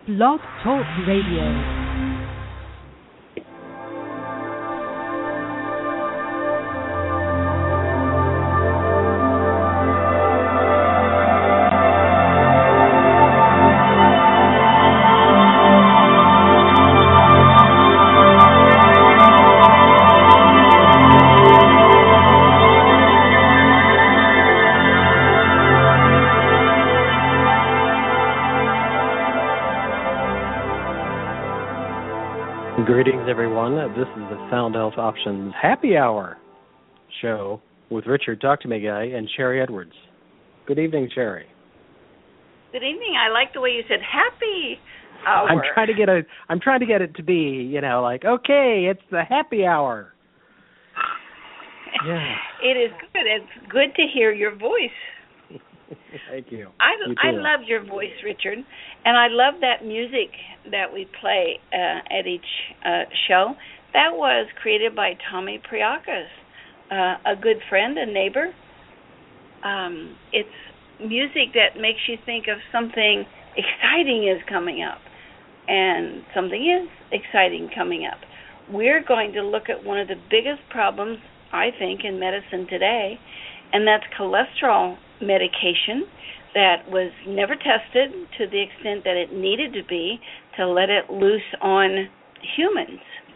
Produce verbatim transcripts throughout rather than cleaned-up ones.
Blog Talk Radio. Greetings, everyone. This is the Sound Health Options Happy Hour show with Richard Talk to Me Guy and Sherry Edwards. Good evening, Sherry. Good evening. I like the way you said happy hour. I'm trying to get a. I'm trying to get it to be, you know, like okay, it's the happy hour. Yeah. It is good. It's good to hear your voice. Thank you. I, you I love your voice, Richard, and I love that music that we play uh, at each uh, show. That was created by Tommy Priakas, uh, a good friend, a neighbor. Um, it's music that makes you think of something exciting is coming up, and something is exciting coming up. We're going to look at one of the biggest problems, I think, in medicine today, and that's cholesterol medication that was never tested to the extent that it needed to be to let it loose on humans.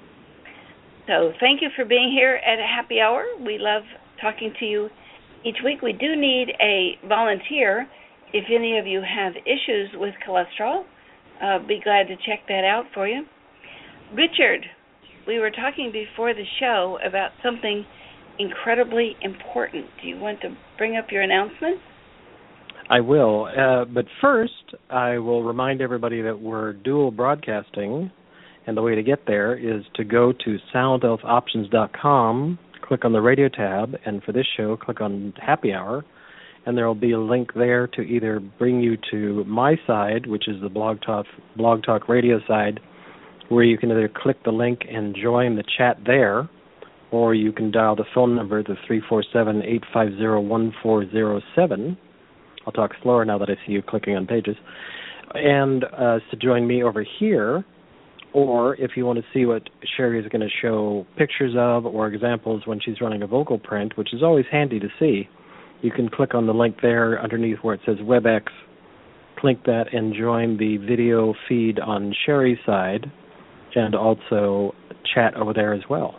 So thank you for being here at a happy hour. We love talking to you each week. We do need a volunteer. If any of you have issues with cholesterol, uh, be glad to check that out for you. Richard, we were talking before the show about something incredibly important. Do you want to bring up your announcement? I will, uh, but first I will remind everybody that we're dual broadcasting, and the way to get there is to go to sound health options dot com, click on the radio tab, and for this show, click on Happy Hour, and there will be a link there to either bring you to my side, which is the Blog Talk, Blog Talk Radio side, where you can either click the link and join the chat there, or you can dial the phone number, the three four seven, eight five zero, one four zero seven. I'll talk slower now that I see you clicking on pages. And uh, to join me over here, or if you want to see what Sherry is going to show pictures of or examples when she's running a vocal print, which is always handy to see, you can click on the link there underneath where it says WebEx, click that and join the video feed on Sherry's side, and also chat over there as well.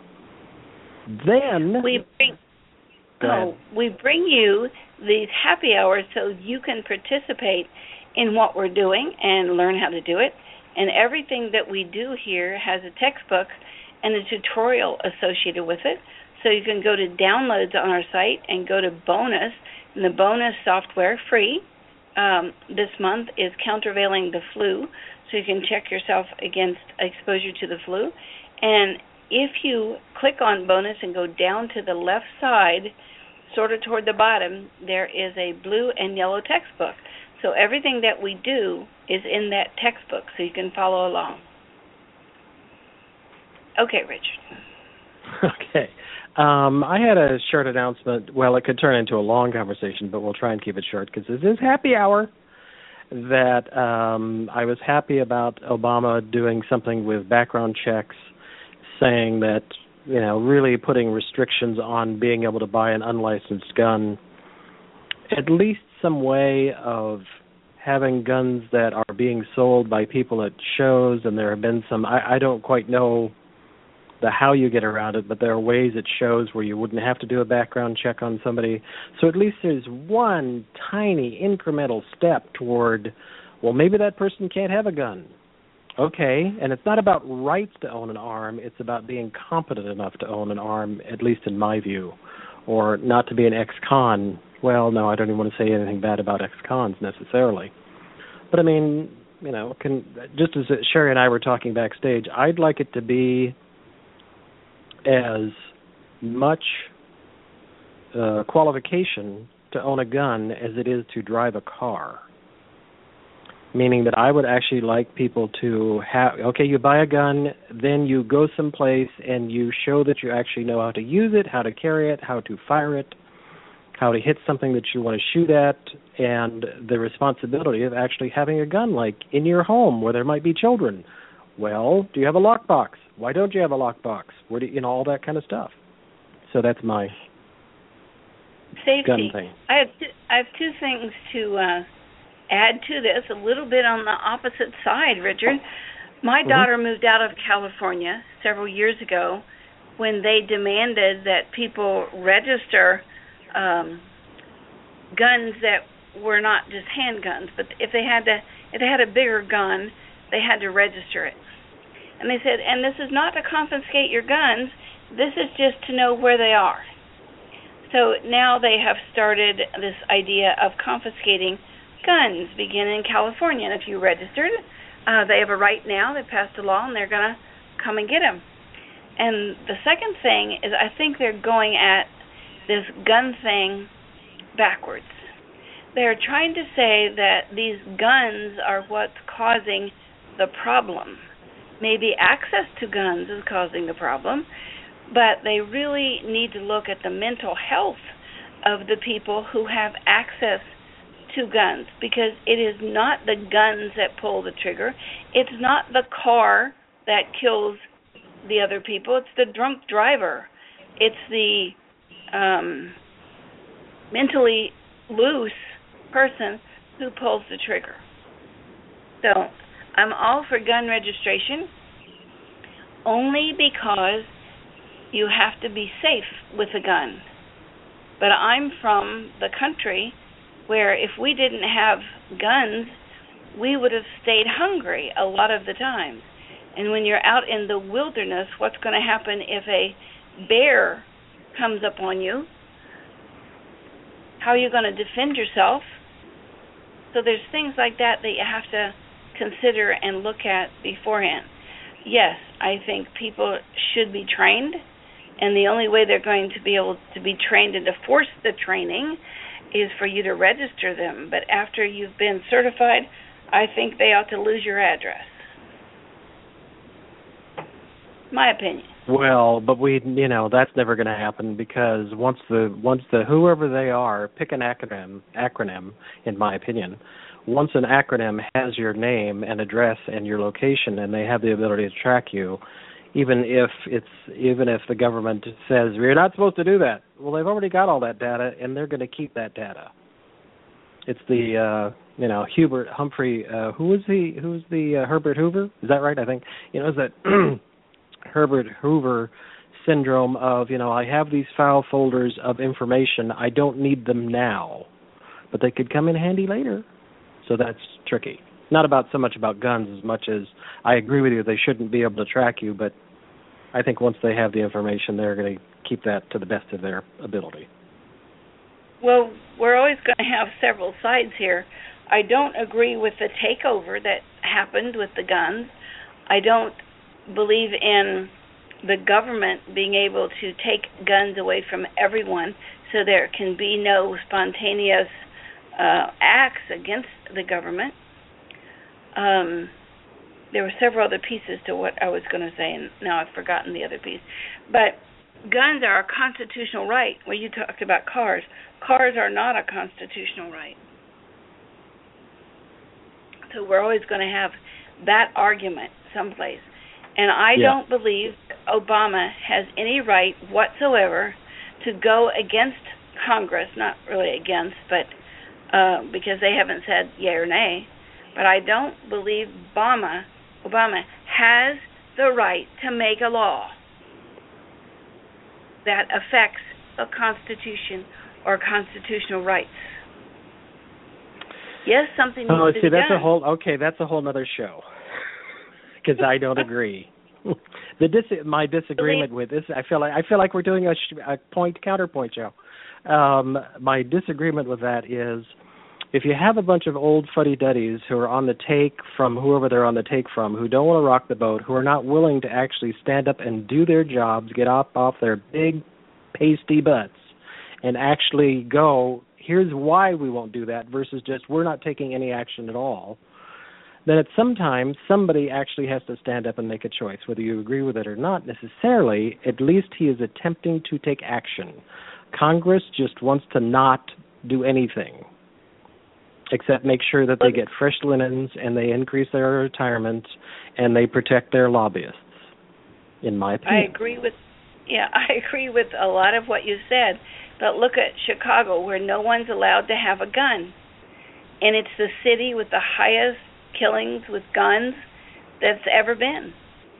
Then we bring oh, we bring you these happy hours so you can participate in what we're doing and learn how to do it. And everything that we do here has a textbook and a tutorial associated with it. So you can go to downloads on our site and go to bonus, and the bonus software, free, um, this month is countervailing the flu, so you can check yourself against exposure to the flu. And if you click on bonus and go down to the left side, sort of toward the bottom, there is a blue and yellow textbook. So everything that we do is in that textbook, so you can follow along. Okay, Richard. Okay. Um, I had a short announcement. Well, it could turn into a long conversation, but we'll try and keep it short because this is happy hour. That um, I was happy about Obama doing something with background checks, saying that, you know, really putting restrictions on being able to buy an unlicensed gun, at least some way of having guns that are being sold by people at shows, and there have been some, I, I don't quite know the how you get around it, but there are ways at shows where you wouldn't have to do a background check on somebody. So at least there's one tiny incremental step toward, well, maybe that person can't have a gun. Okay, and it's not about rights to own an arm, it's about being competent enough to own an arm, at least in my view, or not to be an ex-con. Well, no, I don't even want to say anything bad about ex-cons necessarily. But, I mean, you know, can, just as Sherry and I were talking backstage, I'd like it to be as much uh, qualification to own a gun as it is to drive a car. Meaning that I would actually like people to have, okay, you buy a gun, then you go someplace and you show that you actually know how to use it, how to carry it, how to fire it, how to hit something that you want to shoot at, and the responsibility of actually having a gun, like in your home where there might be children. Well, do you have a lockbox? Why don't you have a lockbox? Where do you, you know, all that kind of stuff. So that's my safety gun thing. I have two, I have two things to uh, add to this, a little bit on the opposite side, Richard. My mm-hmm. daughter moved out of California several years ago when they demanded that people register um, guns that were not just handguns, but if they had to, if they had a bigger gun, they had to register it. And they said, and this is not to confiscate your guns, this is just to know where they are. So now they have started this idea of confiscating guns, beginning in California. And if you registered, uh, they have a right now, they passed a law, and they're going to come and get them. And the second thing is I think they're going at this gun thing backwards. They're trying to say that these guns are what's causing the problem. Maybe access to guns is causing the problem, but they really need to look at the mental health of the people who have access to guns, because it is not the guns that pull the trigger. It's not the car that kills the other people. It's the drunk driver. It's the um, mentally loose person who pulls the trigger. So I'm all for gun registration only because you have to be safe with a gun. But I'm from the country where if we didn't have guns, we would have stayed hungry a lot of the time. And when you're out in the wilderness, what's going to happen if a bear comes up on you? How are you going to defend yourself? So there's things like that that you have to consider and look at beforehand. Yes, I think people should be trained, and the only way they're going to be able to be trained and to force the training is for you to register them. But after you've been certified, I think they ought to lose your address. My opinion. Well, but we, you know, that's never going to happen, because once the once the whoever they are, pick an acronym, acronym, in my opinion. Once an acronym has your name and address and your location, and they have the ability to track you, even if it's even if the government says you're not supposed to do that, well, they've already got all that data, and they're going to keep that data. It's the uh, you know Hubert Humphrey. Uh, who was he? Who was the uh, Herbert Hoover? Is that right? I think you know is that. Herbert Hoover syndrome of, you know, I have these file folders of information, I don't need them now, but they could come in handy later. So that's tricky. Not about so much about guns as much as I agree with you, they shouldn't be able to track you, but I think once they have the information, they're going to keep that to the best of their ability. Well, we're always going to have several sides here. I don't agree with the takeover that happened with the guns. I don't believe in the government being able to take guns away from everyone so there can be no spontaneous uh, acts against the government. Um, there were several other pieces to what I was going to say, and now I've forgotten the other piece. But guns are a constitutional right. Well, you talked about cars. Cars are not a constitutional right. So we're always going to have that argument someplace. And I yeah. don't believe Obama has any right whatsoever to go against Congress, not really against, but uh, because they haven't said yay or nay. But I don't believe Obama, Obama has the right to make a law that affects a constitution or constitutional rights. Yes, something needs oh, to see, be that's done. a whole okay. That's a whole other show. Because I don't agree. the dis- my disagreement with this, I feel like I feel like we're doing a, sh- a point counterpoint show. Um, my disagreement with that is, if you have a bunch of old fuddy-duddies who are on the take from whoever they're on the take from, who don't want to rock the boat, who are not willing to actually stand up and do their jobs, get off off their big pasty butts, and actually go, here's why we won't do that, versus just we're not taking any action at all, then at some time somebody actually has to stand up and make a choice. Whether you agree with it or not necessarily, at least he is attempting to take action. Congress just wants to not do anything except make sure that they get fresh linens and they increase their retirement and they protect their lobbyists, in my opinion. I agree with, yeah, I agree with a lot of what you said. But look at Chicago, where no one's allowed to have a gun. And it's the city with the highest killings with guns that's ever been.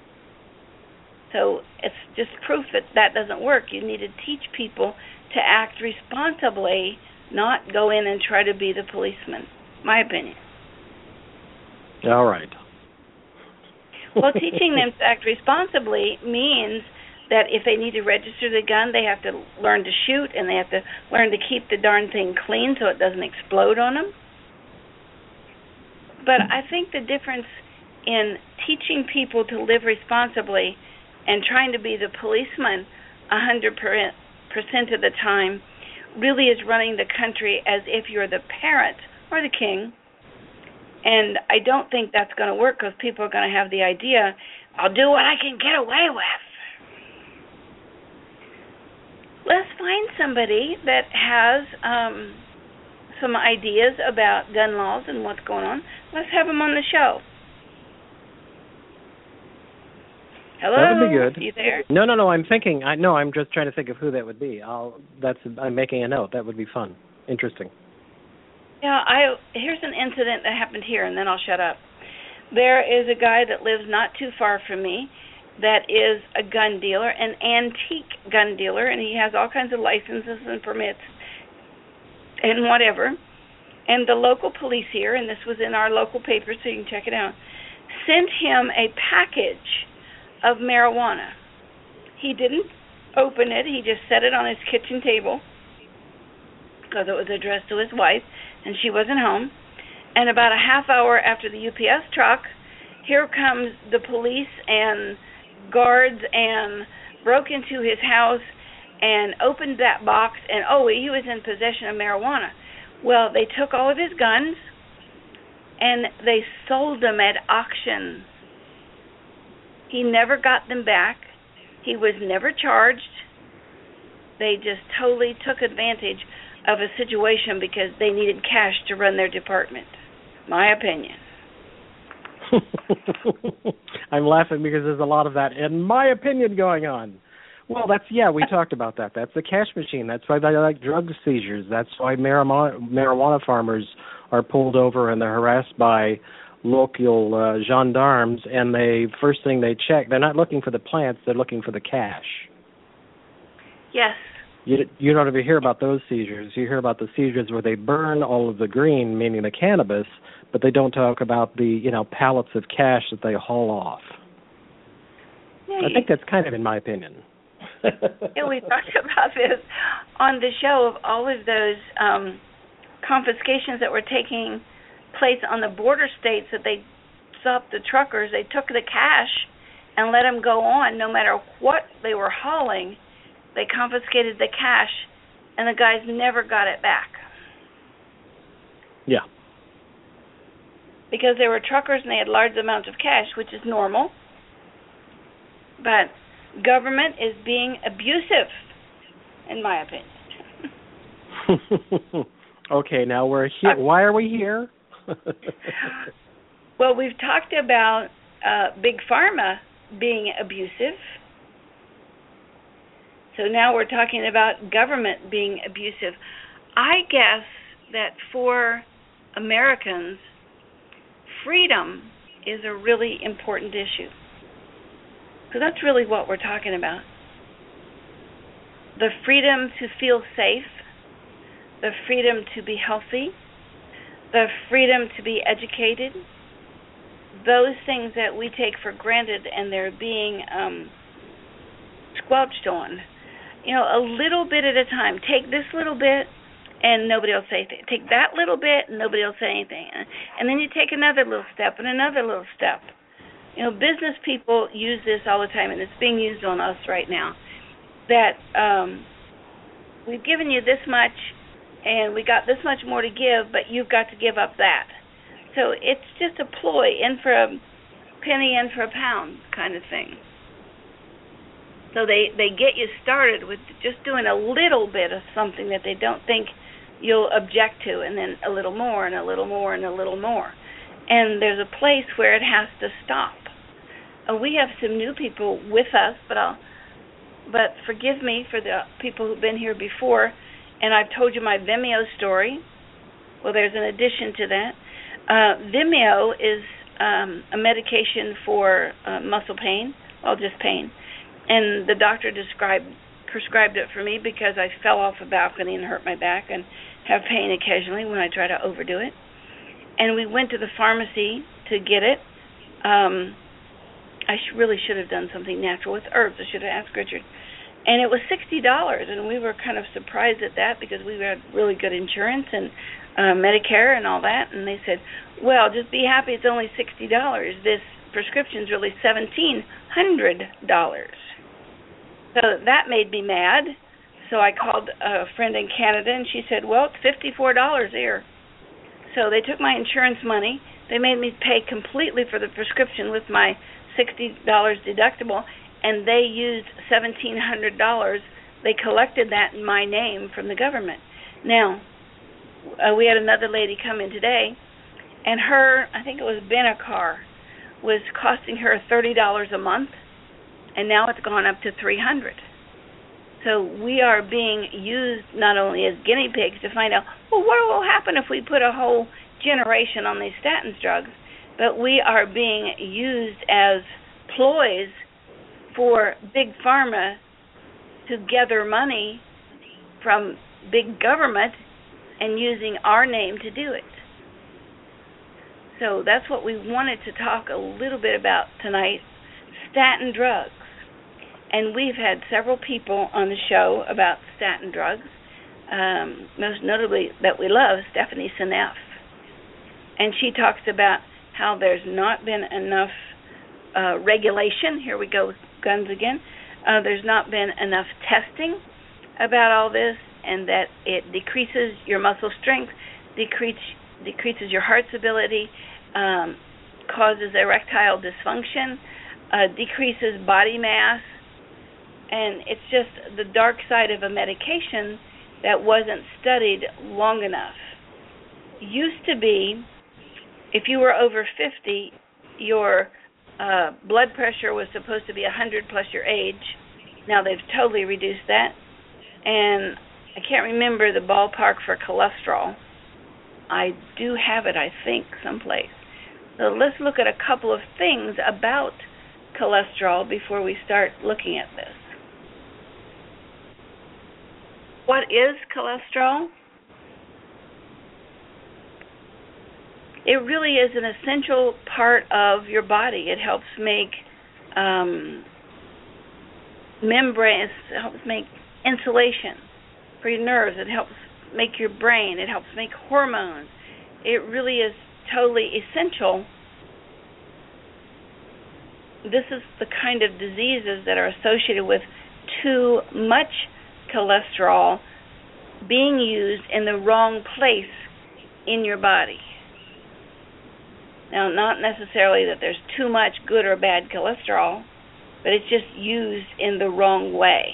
So it's just proof that that doesn't work. You need to teach people to act responsibly, not go in and try to be the policeman. My opinion. All right. Well, teaching them to act responsibly means that if they need to register the gun, they have to learn to shoot, and they have to learn to keep the darn thing clean so it doesn't explode on them. But I think the difference in teaching people to live responsibly and trying to be the policeman one hundred percent of the time really is running the country as if you're the parent or the king. And I don't think that's going to work, because people are going to have the idea, I'll do what I can get away with. Let's find somebody that has um, some ideas about gun laws and what's going on. Let's have them on the show. Hello? That would be good. You there? No, no, no. I'm thinking. I no. I'm just trying to think of who that would be. I'll. That's. I'm making a note. That would be fun. Interesting. Yeah. I. Here's an incident that happened here, and then I'll shut up. There is a guy that lives not too far from me that is a gun dealer, an antique gun dealer, and he has all kinds of licenses and permits and whatever. And the local police here, and this was in our local paper, so you can check it out, sent him a package of marijuana. He didn't open it. He just set it on his kitchen table because it was addressed to his wife, and she wasn't home. And about a half hour after the U P S truck, here comes the police and guards and broke into his house and opened that box, and oh, he was in possession of marijuana. Well, they took all of his guns and they sold them at auction. He never got them back. He was never charged. They just totally took advantage of a situation because they needed cash to run their department. My opinion. I'm laughing because there's a lot of that, in my opinion, going on. Well, that's, yeah, we talked about that. That's the cash machine. That's why they like drug seizures. That's why marijuana, marijuana farmers are pulled over and they're harassed by local uh, gendarmes, and they first thing they check, they're not looking for the plants, they're looking for the cash. Yes. You, you don't ever hear about those seizures. You hear about the seizures where they burn all of the green, meaning the cannabis, but they don't talk about the, you know, pallets of cash that they haul off. Yeah, I think that's kind of in my opinion. Yeah, we talked about this on the show of all of those um, confiscations that were taking place on the border states, that they stopped the truckers. They took the cash and let them go on no matter what they were hauling. They confiscated the cash, and the guys never got it back. Yeah. Because they were truckers and they had large amounts of cash, which is normal. But government is being abusive, in my opinion. Okay, now we're here. Why are we here? Well, we've talked about uh, Big Pharma being abusive. So now we're talking about government being abusive. I guess that for Americans, freedom is a really important issue. Because that's really what we're talking about. The freedom to feel safe, the freedom to be healthy, the freedom to be educated, those things that we take for granted and they're being um, squelched on. You know, a little bit at a time. Take this little bit and nobody will say anything. Take that little bit and nobody will say anything. And then you take another little step and another little step. You know, business people use this all the time, and it's being used on us right now, that um, we've given you this much and we got this much more to give, but you've got to give up that. So it's just a ploy, in for a penny, in for a pound kind of thing. So they, they get you started with just doing a little bit of something that they don't think you'll object to, and then a little more and a little more and a little more. And there's a place where it has to stop. Uh, we have some new people with us, but I'll, but forgive me for the people who've been here before, and I've told you my Vimeo story. Well, there's an addition to that. Uh, Vimeo is um, a medication for uh, muscle pain, well, just pain. And the doctor described prescribed it for me because I fell off a balcony and hurt my back and have pain occasionally when I try to overdo it. And we went to the pharmacy to get it. Um, I sh- really should have done something natural with herbs. I should have asked Richard. And it was sixty dollars, and we were kind of surprised at that because we had really good insurance and uh, Medicare and all that. And they said, well, just be happy it's only sixty dollars. This prescription's really seventeen hundred dollars. So that made me mad. So I called a friend in Canada, and she said, well, it's fifty-four dollars here. So they took my insurance money. They made me pay completely for the prescription with my sixty dollars deductible, and they used seventeen hundred dollars. They collected that in my name from the government. Now, uh, we had another lady come in today, and her, I think it was Benacar, was costing her thirty dollars a month, and now it's gone up to three hundred dollars. So we are being used not only as guinea pigs to find out, well, what will happen if we put a whole generation on these statins drugs, but we are being used as ploys for big pharma to gather money from big government and using our name to do it. So that's what we wanted to talk a little bit about tonight, statin drugs. And we've had several people on the show about statin drugs, um, most notably that we love, Stephanie Seneff. And she talks about how there's not been enough uh, regulation. Here we go with guns again. Uh, there's not been enough testing about all this, and that it decreases your muscle strength, decrease, decreases your heart's ability, um, causes erectile dysfunction, uh, decreases body mass, and it's just the dark side of a medication that wasn't studied long enough. Used to be, if you were over fifty, your uh, blood pressure was supposed to be one hundred plus your age. Now they've totally reduced that. And I can't remember the ballpark for cholesterol. I do have it, I think, someplace. So let's look at a couple of things about cholesterol before we start looking at this. What is cholesterol? It really is an essential part of your body. It helps make um, membranes, it helps make insulation for your nerves. It helps make your brain. It helps make hormones. It really is totally essential. This is the kind of diseases that are associated with too much cholesterol being used in the wrong place in your body. Now, not necessarily that there's too much good or bad cholesterol, but it's just used in the wrong way.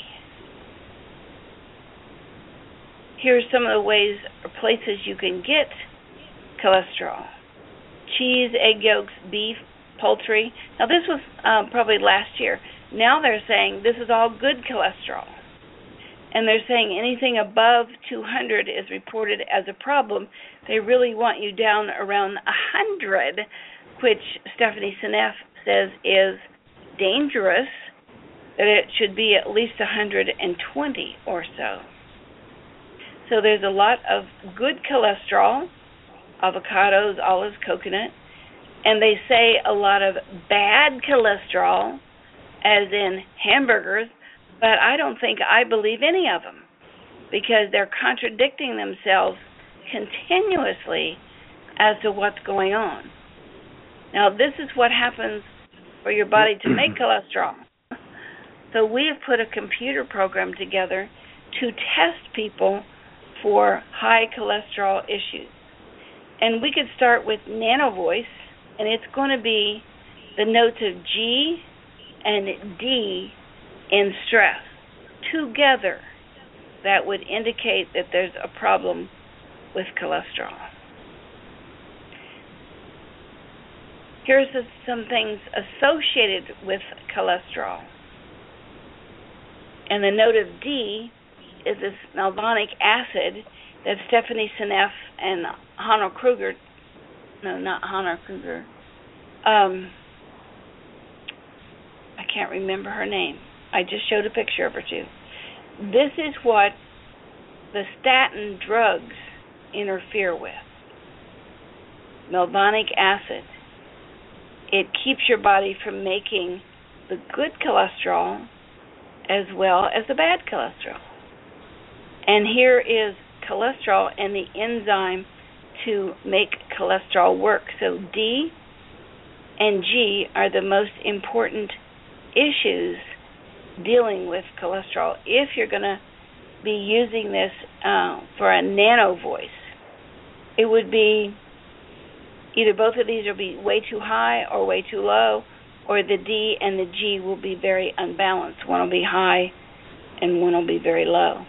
Here's some of the ways or places you can get cholesterol. Cheese, egg yolks, beef, poultry. Now, this was uh, probably last year. Now they're saying this is all good cholesterol. And they're saying anything above two hundred is reported as a problem. They really want you down around one hundred, which Stephanie Seneff says is dangerous, that it should be at least one hundred twenty or so. So there's a lot of good cholesterol, avocados, olives, coconut, and they say a lot of bad cholesterol, as in hamburgers, but I don't think I believe any of them because they're contradicting themselves continuously as to what's going on. Now, this is what happens for your body to make cholesterol. So we have put a computer program together to test people for high cholesterol issues. And we could start with Nano Voice, and it's going to be the notes of G and D and stress together that would indicate that there's a problem with cholesterol. Here's some things associated with cholesterol. And the note of D is this malvonic acid that Stephanie Seneff and Hannah Kruger, no, not Hannah Kruger, um, I can't remember her name. I just showed a picture of her too. This is what the statin drugs interfere with. Malvonic acid. It keeps your body from making the good cholesterol as well as the bad cholesterol. And here is cholesterol and the enzyme to make cholesterol work. So D and G are the most important issues dealing with cholesterol if you're going to be using this uh, for a nano voice. It would be either both of these will be way too high or way too low, or the D and the G will be very unbalanced. One will be high and one will be very low.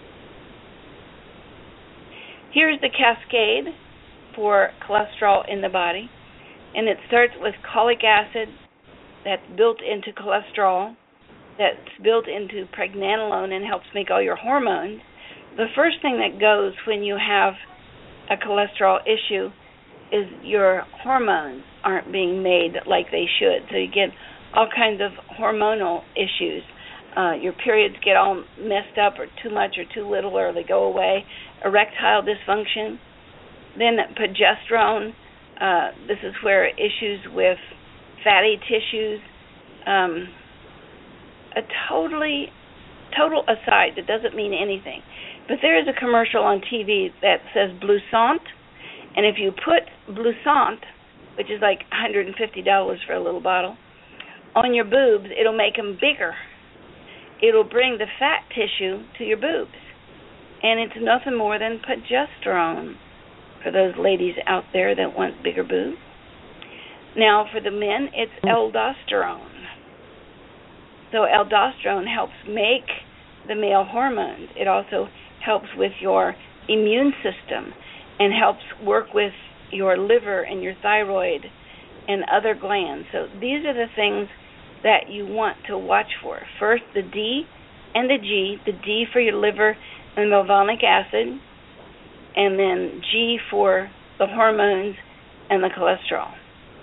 Here's the cascade for cholesterol in the body, and it starts with cholic acid that's built into cholesterol, that's built into pregnenolone and helps make all your hormones. The first thing that goes when you have a cholesterol issue is your hormones aren't being made like they should. So you get all kinds of hormonal issues. Uh, your periods get all messed up, or too much or too little, or they go away. Erectile dysfunction. Then progesterone. Uh, this is where issues with fatty tissues. Um, a totally, total aside that doesn't mean anything. But there is a commercial on T V that says Bloussant, and if you put Bloussant, which is like one hundred fifty dollars for a little bottle, on your boobs, it'll make them bigger. It'll bring the fat tissue to your boobs. And it's nothing more than progesterone for those ladies out there that want bigger boobs. Now, for the men, it's aldosterone. So aldosterone helps make the male hormones. It also helps with your immune system and helps work with your liver and your thyroid and other glands. So these are the things that you want to watch for. First, the D and the G. The D for your liver and malvonic acid, and then G for the hormones and the cholesterol.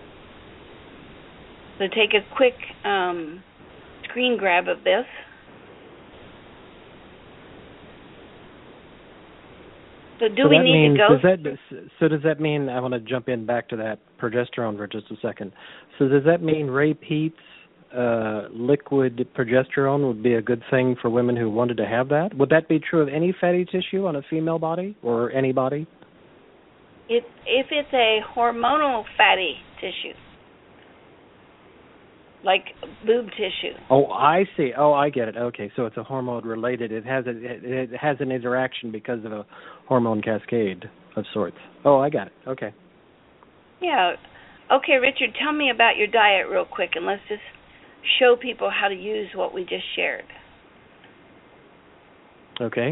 So take a quick um, screen grab of this. So do so we that need means, to go? Does that, so does that mean, I want to jump in back to that progesterone for just a second. So does that mean Ray Peat's uh, liquid progesterone would be a good thing for women who wanted to have that? Would that be true of any fatty tissue on a female body or any body? It, if it's a hormonal fatty tissue, like boob tissue. Oh, I see. Oh, I get it. Okay, so it's a hormone related. It has a, it, it has an interaction because of a hormone cascade of sorts. Oh, I got it. Okay. Yeah. Okay, Richard, tell me about your diet real quick, and let's just show people how to use what we just shared. Okay.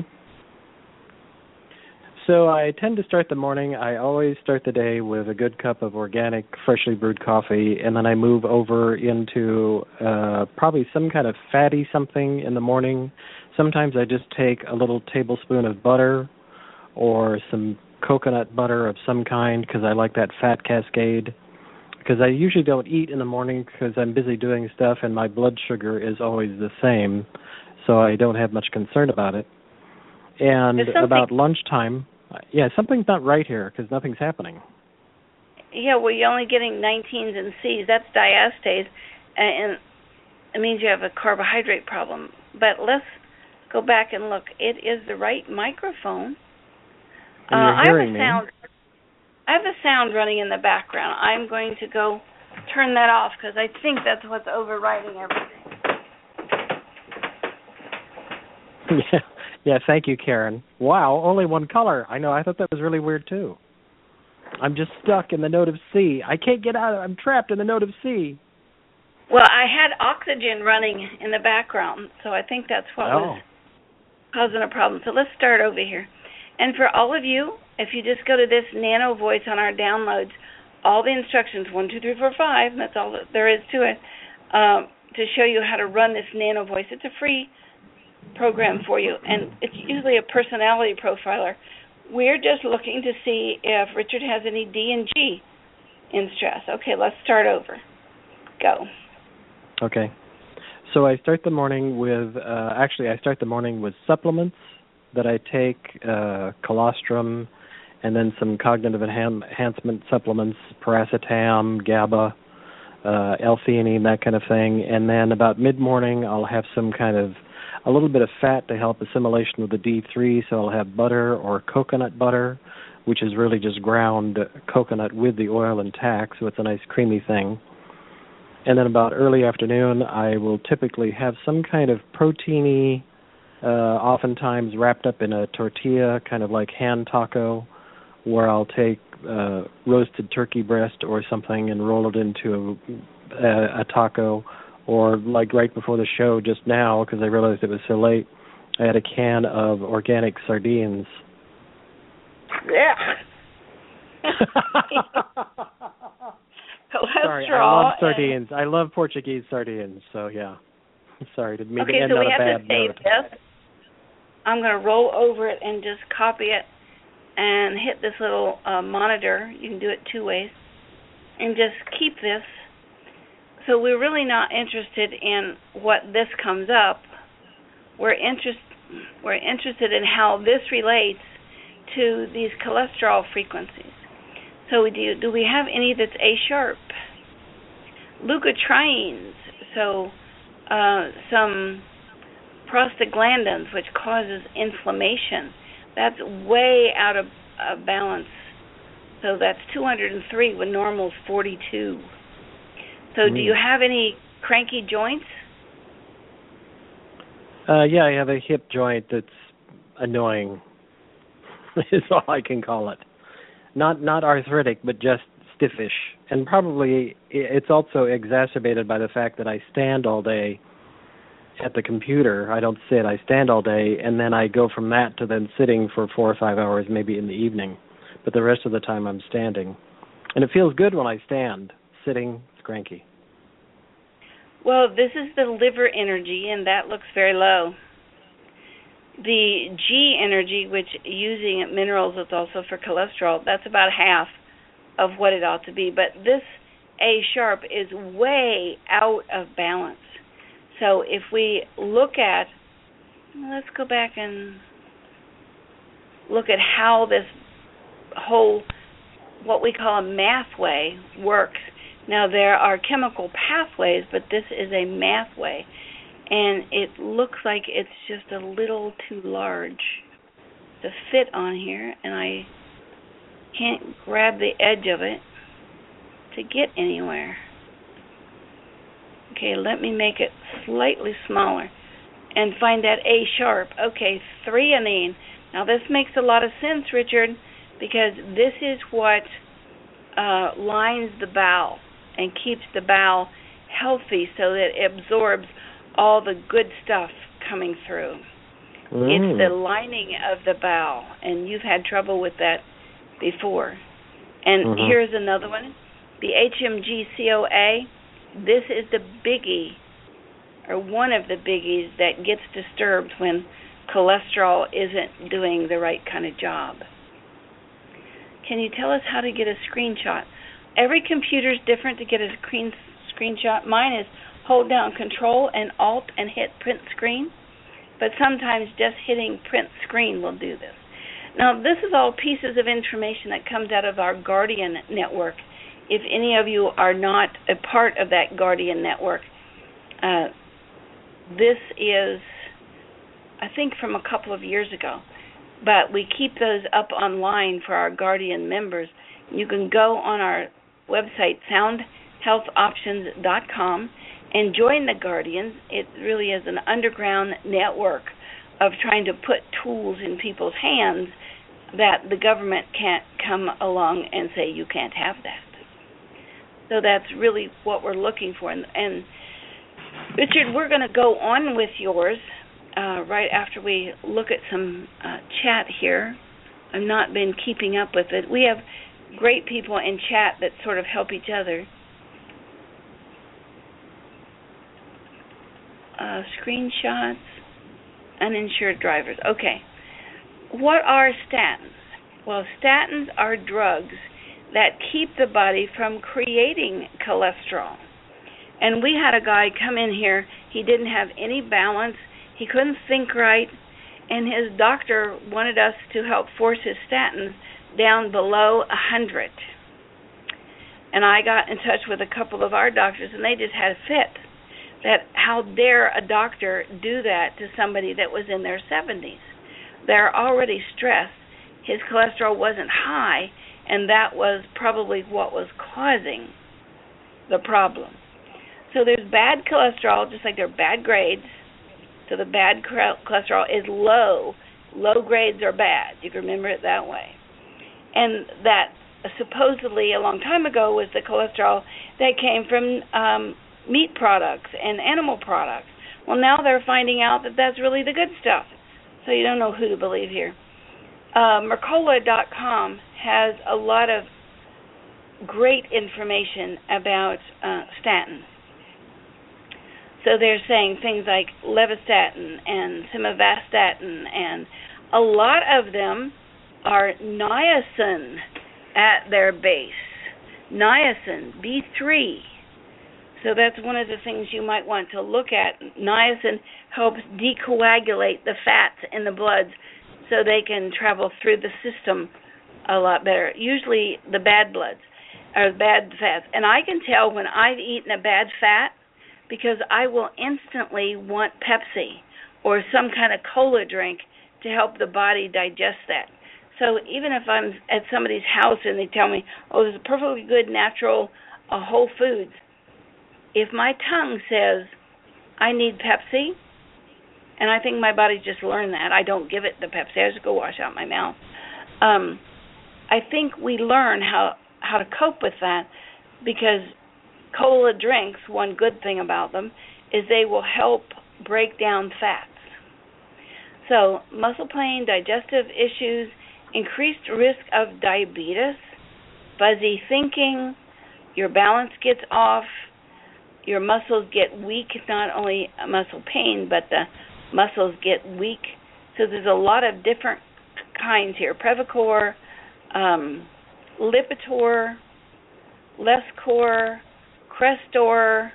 So I tend to start the morning, I always start the day with a good cup of organic, freshly brewed coffee, and then I move over into uh, probably some kind of fatty something in the morning. Sometimes I just take a little tablespoon of butter or some coconut butter of some kind because I like that fat cascade. Because I usually don't eat in the morning because I'm busy doing stuff and my blood sugar is always the same, so I don't have much concern about it. And about lunchtime, yeah, something's not right here because nothing's happening. Yeah, well, you're only getting nineteens and C's. That's diastase, and it means you have a carbohydrate problem. But let's go back and look. It is the right microphone. And you're uh, hearing I have a sound. me. I have a sound running in the background. I'm going to go turn that off because I think that's what's overriding everything. Yeah. Yeah, thank you, Karen. Wow, only one color. I know, I thought that was really weird, too. I'm just stuck in the note of C. I can't get out of it. I'm trapped in the note of C. Well, I had oxygen running in the background, so I think that's what oh. was causing a problem. So let's start over here. And for all of you, if you just go to this Nano Voice on our downloads, all the instructions, one, two, three, four, five, and that's all that there is to it, um, to show you how to run this Nano Voice. It's a free program for you, and it's usually a personality profiler. We're just looking to see if Richard has any D and G in stress. Okay, let's start over. Go. Okay. So I start the morning with, uh, actually I start the morning with supplements that I take, uh, colostrum, and then some cognitive enhan- enhancement supplements, paracetam, GABA, uh, L-theanine, that kind of thing. And then about mid-morning, I'll have some kind of, a little bit of fat to help assimilation of the D three, so I'll have butter or coconut butter, which is really just ground coconut with the oil intact, so it's a nice creamy thing. And then about early afternoon, I will typically have some kind of proteiny, uh, oftentimes wrapped up in a tortilla, kind of like hand taco, where I'll take uh, roasted turkey breast or something and roll it into a, a, a taco. Or like right before the show just now, because I realized it was so late, I had a can of organic sardines. Yeah. Sorry, I love sardines. I love Portuguese sardines, so yeah. Sorry, didn't mean okay, to end so on we a have bad to save note. this. I'm going to roll over it and just copy it and hit this little uh, monitor. You can do it two ways. And just keep this. So we're really not interested in what this comes up. We're interest, we're interested in how this relates to these cholesterol frequencies. So we do, do we have any that's A-sharp? Leukotrienes, so uh, some prostaglandins, which causes inflammation. That's way out of uh, balance. So that's two hundred three when normal is forty-two. So mm. do you have any cranky joints? Uh, yeah, I have a hip joint that's annoying, is all I can call it. Not not arthritic, but just stiffish. And probably it's also exacerbated by the fact that I stand all day at the computer. I don't sit, I stand all day, and then I go from that to then sitting for four or five hours, maybe in the evening. But the rest of the time I'm standing. And it feels good when I stand. Sitting, it's cranky. Well, this is the liver energy, and that looks very low. The G energy, which using minerals is also for cholesterol, that's about half of what it ought to be. But this A sharp is way out of balance. So if we look at, let's go back and look at how this whole, what we call a mathway, works. Now, there are chemical pathways, but this is a mathway. And it looks like it's just a little too large to fit on here, and I can't grab the edge of it to get anywhere. Okay, let me make it slightly smaller and find that A sharp. Okay, threonine. Now, this makes a lot of sense, Richard, because this is what uh, lines the bowel and keeps the bowel healthy so that it absorbs all the good stuff coming through. Mm. It's the lining of the bowel, and you've had trouble with that before. And mm-hmm. here's another one, the H M G C O A. This is the biggie, or one of the biggies that gets disturbed when cholesterol isn't doing the right kind of job. Can you tell us how to get a screenshot? Every computer is different to get a screen screenshot. Mine is hold down Control and Alt and hit print screen, but sometimes just hitting print screen will do this. Now, this is all pieces of information that comes out of our Guardian network. If any of you are not a part of that Guardian network, uh, this is, I think, from a couple of years ago, but we keep those up online for our Guardian members. You can go on our website, sound health options dot com, and join the Guardians. It really is an underground network of trying to put tools in people's hands that the government can't come along and say you can't have that. So that's really what we're looking for. And, and Richard, we're going to go on with yours uh, right after we look at some uh, chat here. I've not been keeping up with it. We have great people in chat that sort of help each other. Uh, screenshots, uninsured drivers. Okay. What are statins? Well, statins are drugs that keep the body from creating cholesterol. And we had a guy come in here. He didn't have any balance. He couldn't think right. And his doctor wanted us to help force his statins down below one hundred. And I got in touch with a couple of our doctors, and they just had a fit. That how dare a doctor do that to somebody that was in their seventies? They're already stressed. His cholesterol wasn't high, and that was probably what was causing the problem. So there's bad cholesterol, just like there are bad grades. So the bad cholesterol is low. Low grades are bad. You can remember it that way. And that supposedly a long time ago was the cholesterol that came from um, meat products and animal products. Well, now they're finding out that that's really the good stuff. So you don't know who to believe here. Uh, Mercola dot com has a lot of great information about uh, statins. So they're saying things like levastatin and simvastatin, and a lot of them are niacin at their base. Niacin, B three. So that's one of the things you might want to look at. Niacin helps decoagulate the fats in the blood so they can travel through the system a lot better. Usually the bad bloods or bad fats. And I can tell when I've eaten a bad fat because I will instantly want Pepsi or some kind of cola drink to help the body digest that. So even if I'm at somebody's house and they tell me, oh, this is perfectly good, natural, uh, whole foods, if my tongue says, I need Pepsi, and I think my body's just learned that, I don't give it the Pepsi, I just go wash out my mouth. Um, I think we learn how, how to cope with that because cola drinks, one good thing about them, is they will help break down fats. So muscle pain, digestive issues, increased risk of diabetes, fuzzy thinking, your balance gets off, your muscles get weak, not only muscle pain, but the muscles get weak. So there's a lot of different kinds here. Prevacor, um, Lipitor, Lescor, Crestor.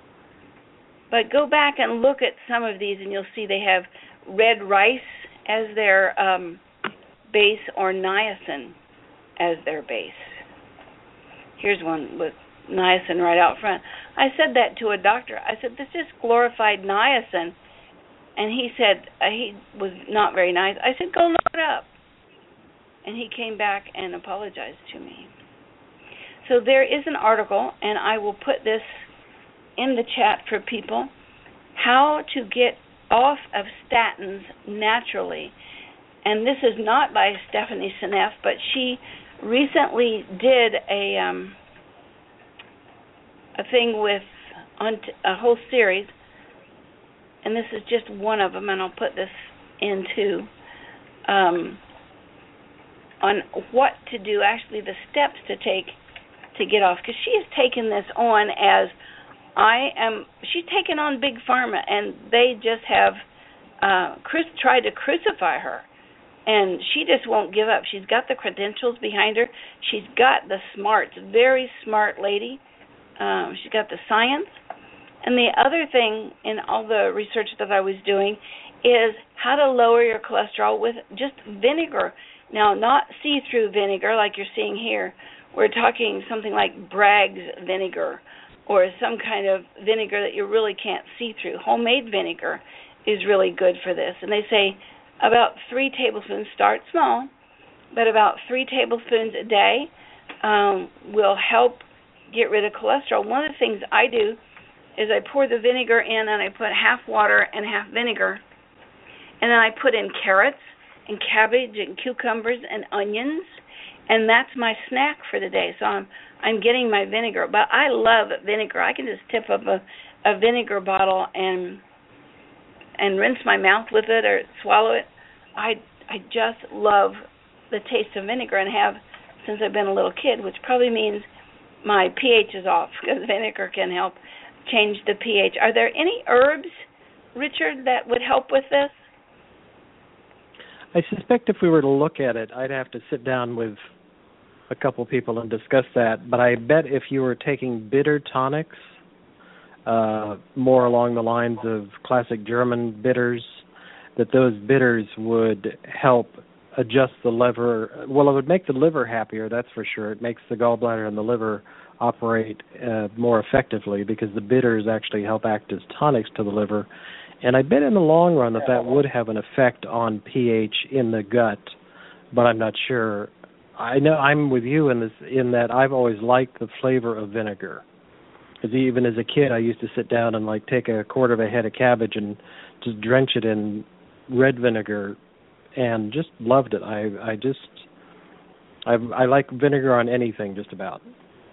But go back and look at some of these and you'll see they have red rice as their um, base or niacin as their base. Here's one with niacin right out front. I said that to a doctor. I said, this is glorified niacin. And he said, uh, he was not very nice. I said, go look it up. And he came back and apologized to me. So there is an article, and I will put this in the chat for people, how to get off of statins naturally. And this is not by Stephanie Seneff, but she recently did a um, a thing with on t- a whole series, and this is just one of them, and I'll put this into um, on what to do, actually the steps to take to get off, because she has taken this on as I am, she's taken on Big Pharma, and they just have uh, Chris tried to crucify her, and she just won't give up. She's got the credentials behind her. She's got the smarts, very smart lady. Um, she's got the science. And the other thing in all the research that I was doing is how to lower your cholesterol with just vinegar. Now, not see-through vinegar like you're seeing here. We're talking something like Bragg's vinegar or some kind of vinegar that you really can't see through. Homemade vinegar is really good for this. And they say about three tablespoons, start small, but about three tablespoons a day um, will help get rid of cholesterol. One of the things I do is I pour the vinegar in and I put half water and half vinegar. And then I put in carrots and cabbage and cucumbers and onions and that's my snack for the day. So I'm I'm getting my vinegar, but I love vinegar. I can just tip up a, a vinegar bottle and and rinse my mouth with it or swallow it. I I just love the taste of vinegar and have since I've been a little kid, which probably means my pH is off because vinegar can help change the pH. Are there any herbs, Richard, that would help with this? I suspect if we were to look at it, I'd have to sit down with a couple people and discuss that. But I bet if you were taking bitter tonics, uh, more along the lines of classic German bitters, that those bitters would help adjust the liver. Well, it would make the liver happier, that's for sure. It makes the gallbladder and the liver operate uh, more effectively because the bitters actually help act as tonics to the liver. And I bet in the long run that that would have an effect on pH in the gut, but I'm not sure. I know I'm with you in this, in that I've always liked the flavor of vinegar. Because even as a kid, I used to sit down and like take a quarter of a head of cabbage and just drench it in red vinegar, and just loved it. I I just I I like vinegar on anything, just about.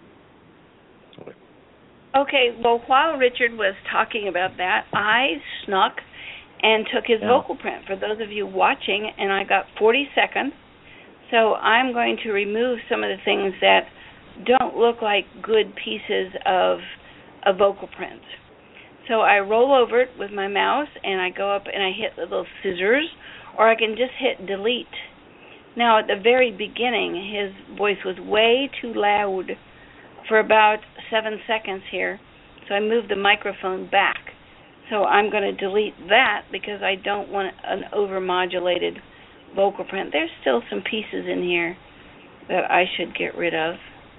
Okay, well, while Richard was talking about that, I snuck and took his Yeah. vocal print for those of you watching, and I got forty seconds. So I'm going to remove some of the things that don't look like good pieces of a vocal print. So I roll over it with my mouse, and I go up and I hit the little scissors, or I can just hit delete. Now, at the very beginning, his voice was way too loud for about seven seconds here, so I moved the microphone back. So I'm going to delete that because I don't want an overmodulated vocal print. There's still some pieces in here that I should get rid of.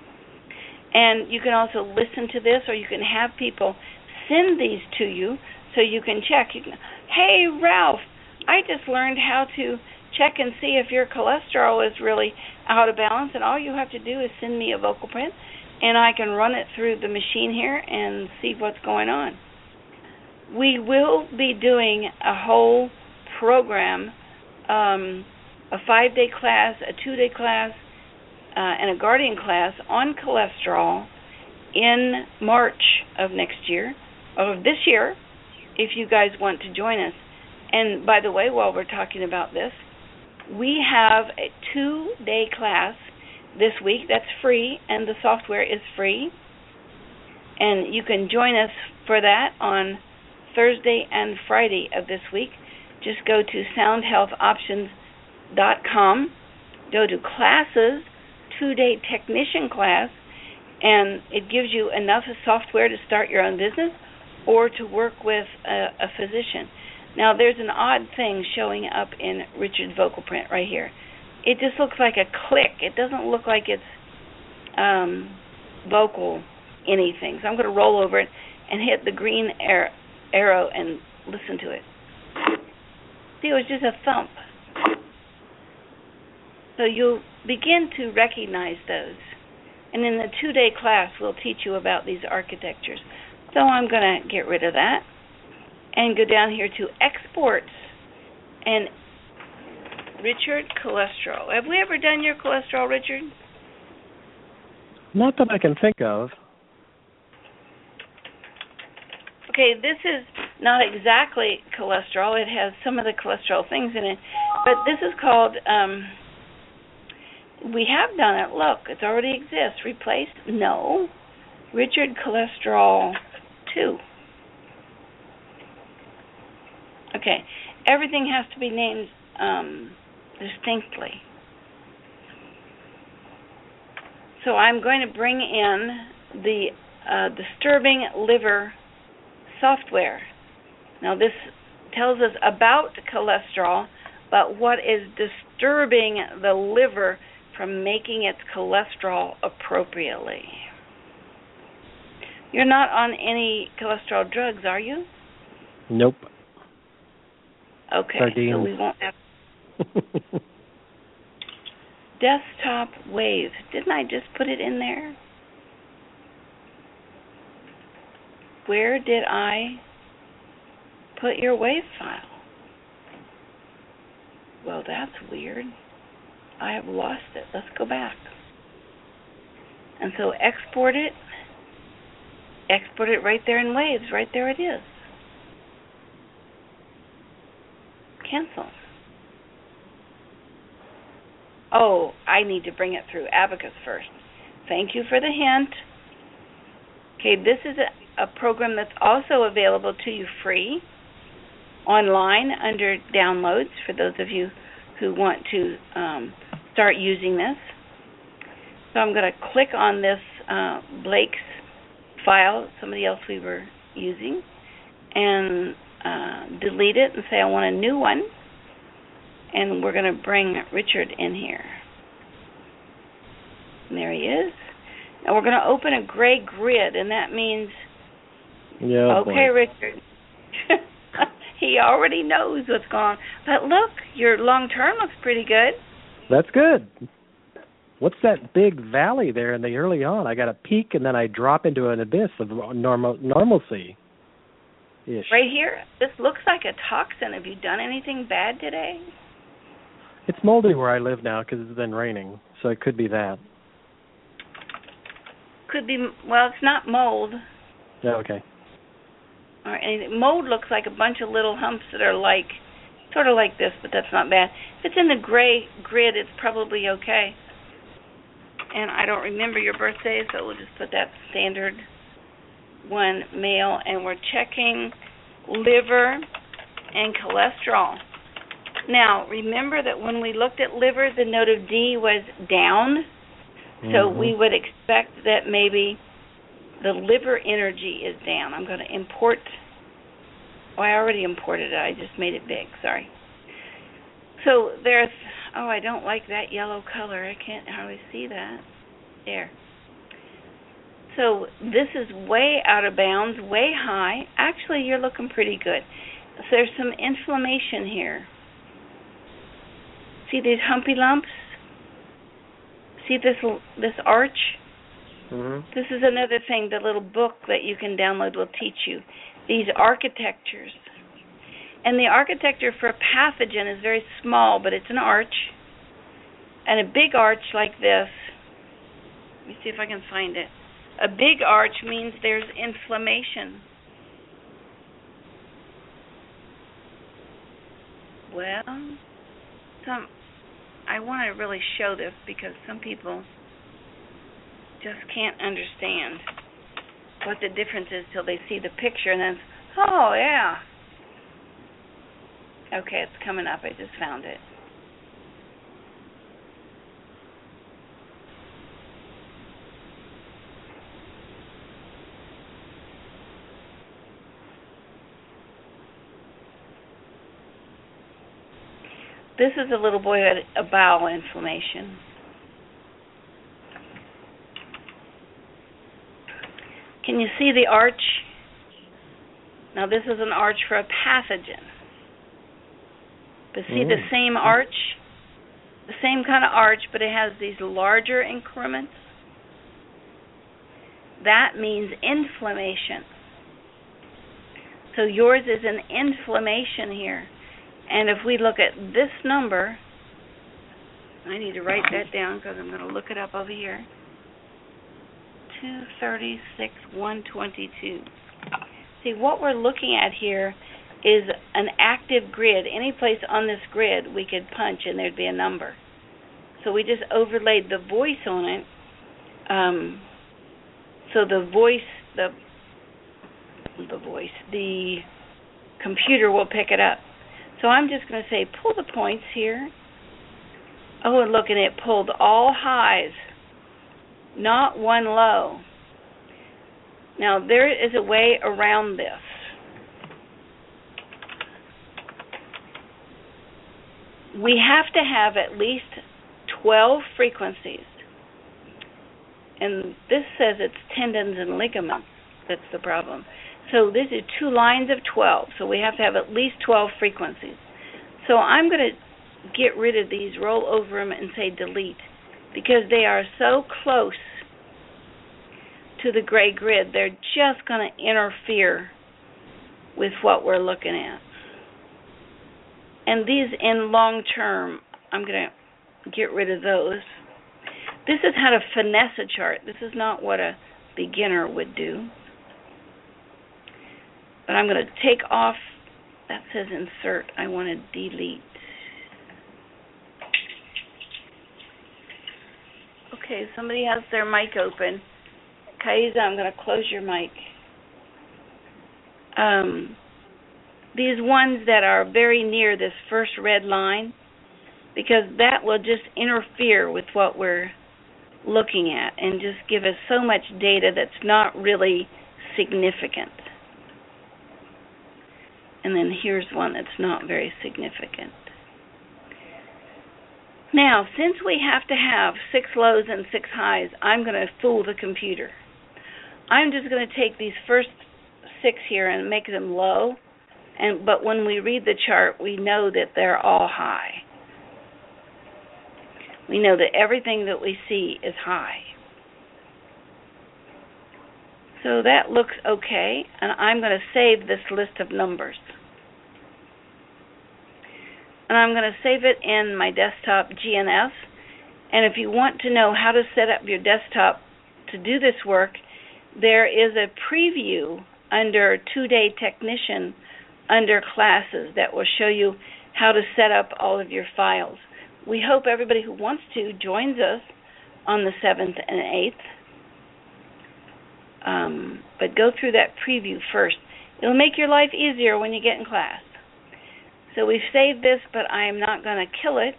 And you can also listen to this, or you can have people send these to you so you can check. You can, hey, Ralph, I just learned how to check and see if your cholesterol is really out of balance, and all you have to do is send me a vocal print, and I can run it through the machine here and see what's going on. We will be doing a whole program, um, a five-day class, a two-day class, uh, and a Guardian class on cholesterol in March of next year, or this year, if you guys want to join us. And by the way, while we're talking about this, we have a two-day class this week that's free, and the software is free. And you can join us for that on Thursday and Friday of this week. Just go to sound health options dot com, go to classes, two-day technician class, and it gives you enough software to start your own business or to work with a, a physician. Now, there's an odd thing showing up in Richard's vocal print right here. It just looks like a click. It doesn't look like it's um, vocal anything. So I'm going to roll over it and hit the green ar- arrow and listen to it. See, it was just a thump. So you'll begin to recognize those. And in the two-day class, we'll teach you about these architectures. So I'm going to get rid of that and go down here to exports and Richard, cholesterol. Have we ever done your cholesterol, Richard? Not that I can think of. Okay, this is not exactly cholesterol. It has some of the cholesterol things in it. But this is called, um, we have done it. Look, it already exists. Replaced? No. Richard Cholesterol two. Okay, everything has to be named um, distinctly. So I'm going to bring in the uh, disturbing liver software. Now this tells us about cholesterol, but what is disturbing the liver from making its cholesterol appropriately. You're not on any cholesterol drugs, are you? Nope. Okay, Sardines. so we won't have... Desktop wave. Didn't I just put it in there? Where did I put your wave file? Well, that's weird. I have lost it. Let's go back. And so export it. Export it right there in Waves. Right there it is. Cancel. Oh, I need to bring it through Abacus first. Thank you for the hint. Okay, this is a, a program that's also available to you free online under downloads for those of you who want to um, start using this. So I'm going to click on this uh, Blake's file, somebody else we were using, and uh, delete it and say I want a new one. And we're going to bring Richard in here. And there he is. And we're going to open a gray grid, and that means, yeah, okay, boy. Richard. He already knows what's going on. But look, your long term looks pretty good. That's good. What's that big valley there in the early on? I got a peak, and then I drop into an abyss of normal normalcy. Ish. Right here, this looks like a toxin. Have you done anything bad today? It's moldy where I live now because it's been raining, so it could be that. Could be, well, it's not mold. Yeah, okay. Or anything. Mold looks like a bunch of little humps that are like, sort of like this, but that's not bad. If it's in the gray grid, it's probably okay. And I don't remember your birthday, so we'll just put that standard one, male, and we're checking liver and cholesterol. Now, remember that when we looked at liver, the note of D was down, so mm-hmm. we would expect that maybe the liver energy is down. I'm going to import, oh, I already imported it. I just made it big, sorry. So there's, oh, I don't like that yellow color. I can't hardly see that. There. So this is way out of bounds, way high. Actually, you're looking pretty good. So there's some inflammation here. See these humpy lumps? See this this arch? Mm-hmm. This is another thing, the little book that you can download will teach you. These architectures. And the architecture for a pathogen is very small, but it's an arch. And a big arch like this, let me see if I can find it. A big arch means there's inflammation. Well, some I want to really show this because some people just can't understand what the difference is till they see the picture and then, oh, yeah. Okay, it's coming up. I just found it. This is a little boy who had a bowel inflammation. Can you see the arch? Now this is an arch for a pathogen. But see mm. the same arch? The same kind of arch, but it has these larger increments. That means inflammation. So yours is an inflammation here. And if we look at this number, I need to write that down because I'm going to look it up over here. two thirty-six, one twenty-two. See, what we're looking at here is an active grid. Any place on this grid we could punch and there'd be a number. So we just overlaid the voice on it. Um, so the voice, the the voice, the computer will pick it up. So I'm just going to say pull the points here. Oh, and look, and it pulled all highs, not one low. Now, there is a way around this. We have to have at least twelve frequencies. And this says it's tendons and ligaments that's the problem. So this is two lines of twelve, so we have to have at least twelve frequencies. So I'm going to get rid of these, roll over them, and say delete, because they are so close to the gray grid, they're just going to interfere with what we're looking at. And these in long term, I'm going to get rid of those. This is how to finesse a chart. This is not what a beginner would do. But I'm going to take off, that says insert, I want to delete. Okay, somebody has their mic open. Kaiza, I'm going to close your mic. Um, these ones that are very near this first red line, because that will just interfere with what we're looking at and just give us so much data that's not really significant. And then here's one that's not very significant. Now, since we have to have six lows and six highs, I'm going to fool the computer. I'm just going to take these first six here and make them low, and but when we read the chart, we know that they're all high. We know that everything that we see is high. So that looks okay, and I'm going to save this list of numbers. And I'm going to save it in my desktop G N S. And if you want to know how to set up your desktop to do this work, there is a preview under Two-Day Technician under Classes that will show you how to set up all of your files. We hope everybody who wants to joins us on the seventh and eighth. Um, but go through that preview first. It'll make your life easier when you get in class. So we've saved this, but I am not going to kill it.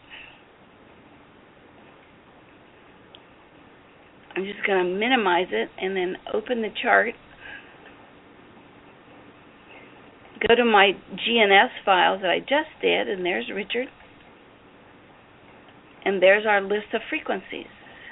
I'm just going to minimize it and then open the chart. Go to my G N S files that I just did, and there's Richard. And there's our list of frequencies.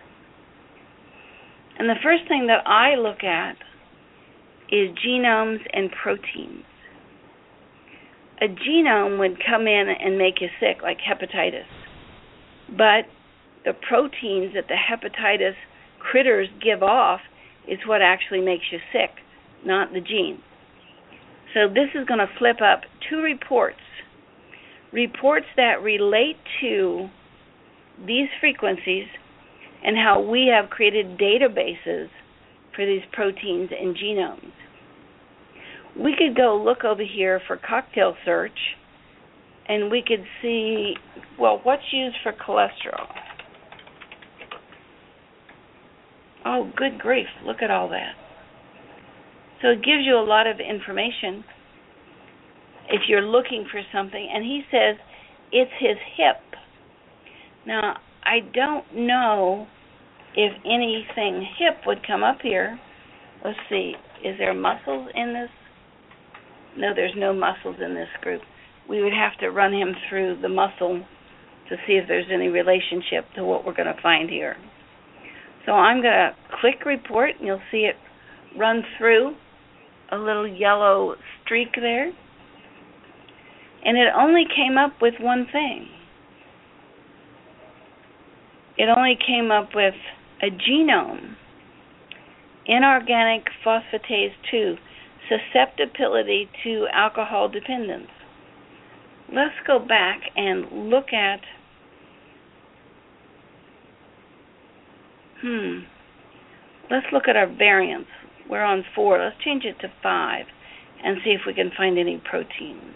And the first thing that I look at is genomes and proteins. A genome would come in and make you sick, like hepatitis. But the proteins that the hepatitis critters give off is what actually makes you sick, not the gene. So this is going to flip up two reports. Reports that relate to these frequencies and how we have created databases for these proteins and genomes. We could go look over here for cocktail search, and we could see, well, what's used for cholesterol? Oh, good grief, look at all that. So it gives you a lot of information if you're looking for something. And he says it's his hip. Now, I don't know if anything hip would come up here. Let's see, is there muscles in this? No, there's no muscles in this group. We would have to run him through the muscle to see if there's any relationship to what we're going to find here. So I'm going to click report, and you'll see it run through a little yellow streak there. And it only came up with one thing. It only came up with a genome, inorganic phosphatase two, susceptibility to alcohol dependence. Let's go back and look at, hmm, let's look at our variants. We're on four. Let's change it to five and see if we can find any proteins.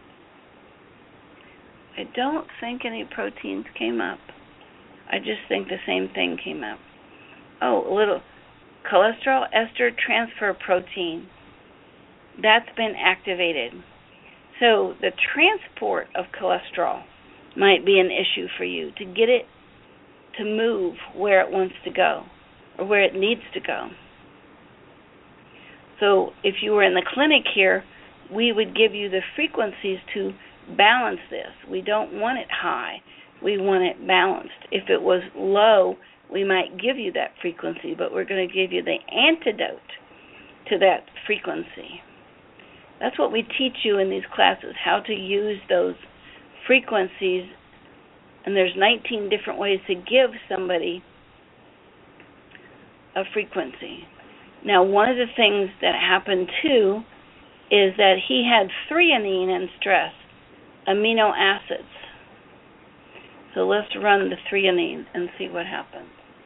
I don't think any proteins came up. I just think the same thing came up. Oh, a little cholesterol ester transfer protein. That's been activated. So the transport of cholesterol might be an issue for you, to get it to move where it wants to go or where it needs to go. So if you were in the clinic here, we would give you the frequencies to balance this. We don't want it high. We want it balanced. If it was low, we might give you that frequency, but we're going to give you the antidote to that frequency. That's what we teach you in these classes, how to use those frequencies. And there's nineteen different ways to give somebody a frequency. Now, one of the things that happened, too, is that he had threonine and stress, amino acids. So let's run the threonine and see what happens.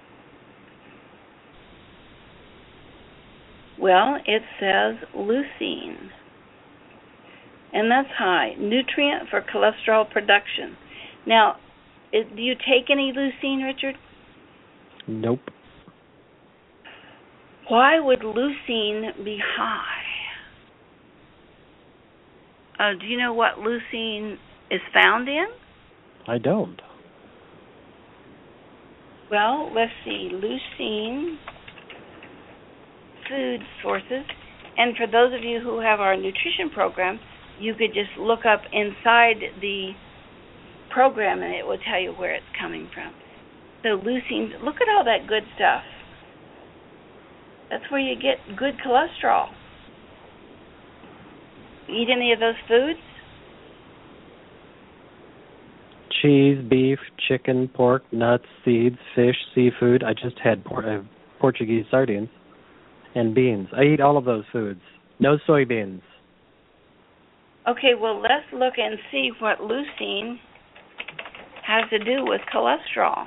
Well, it says leucine, and that's high. Nutrient for cholesterol production. Now, is, do you take any leucine, Richard? Nope. Why would leucine be high? Uh, do you know what leucine is found in? I don't. Well, let's see. Leucine, food sources. And for those of you who have our nutrition program, you could just look up inside the program and it will tell you where it's coming from. So leucine, look at all that good stuff. That's where you get good cholesterol. Eat any of those foods? Cheese, beef, chicken, pork, nuts, seeds, fish, seafood. I just had por- uh, Portuguese sardines and beans. I eat all of those foods. No soybeans. Okay, well, let's look and see what leucine has to do with cholesterol.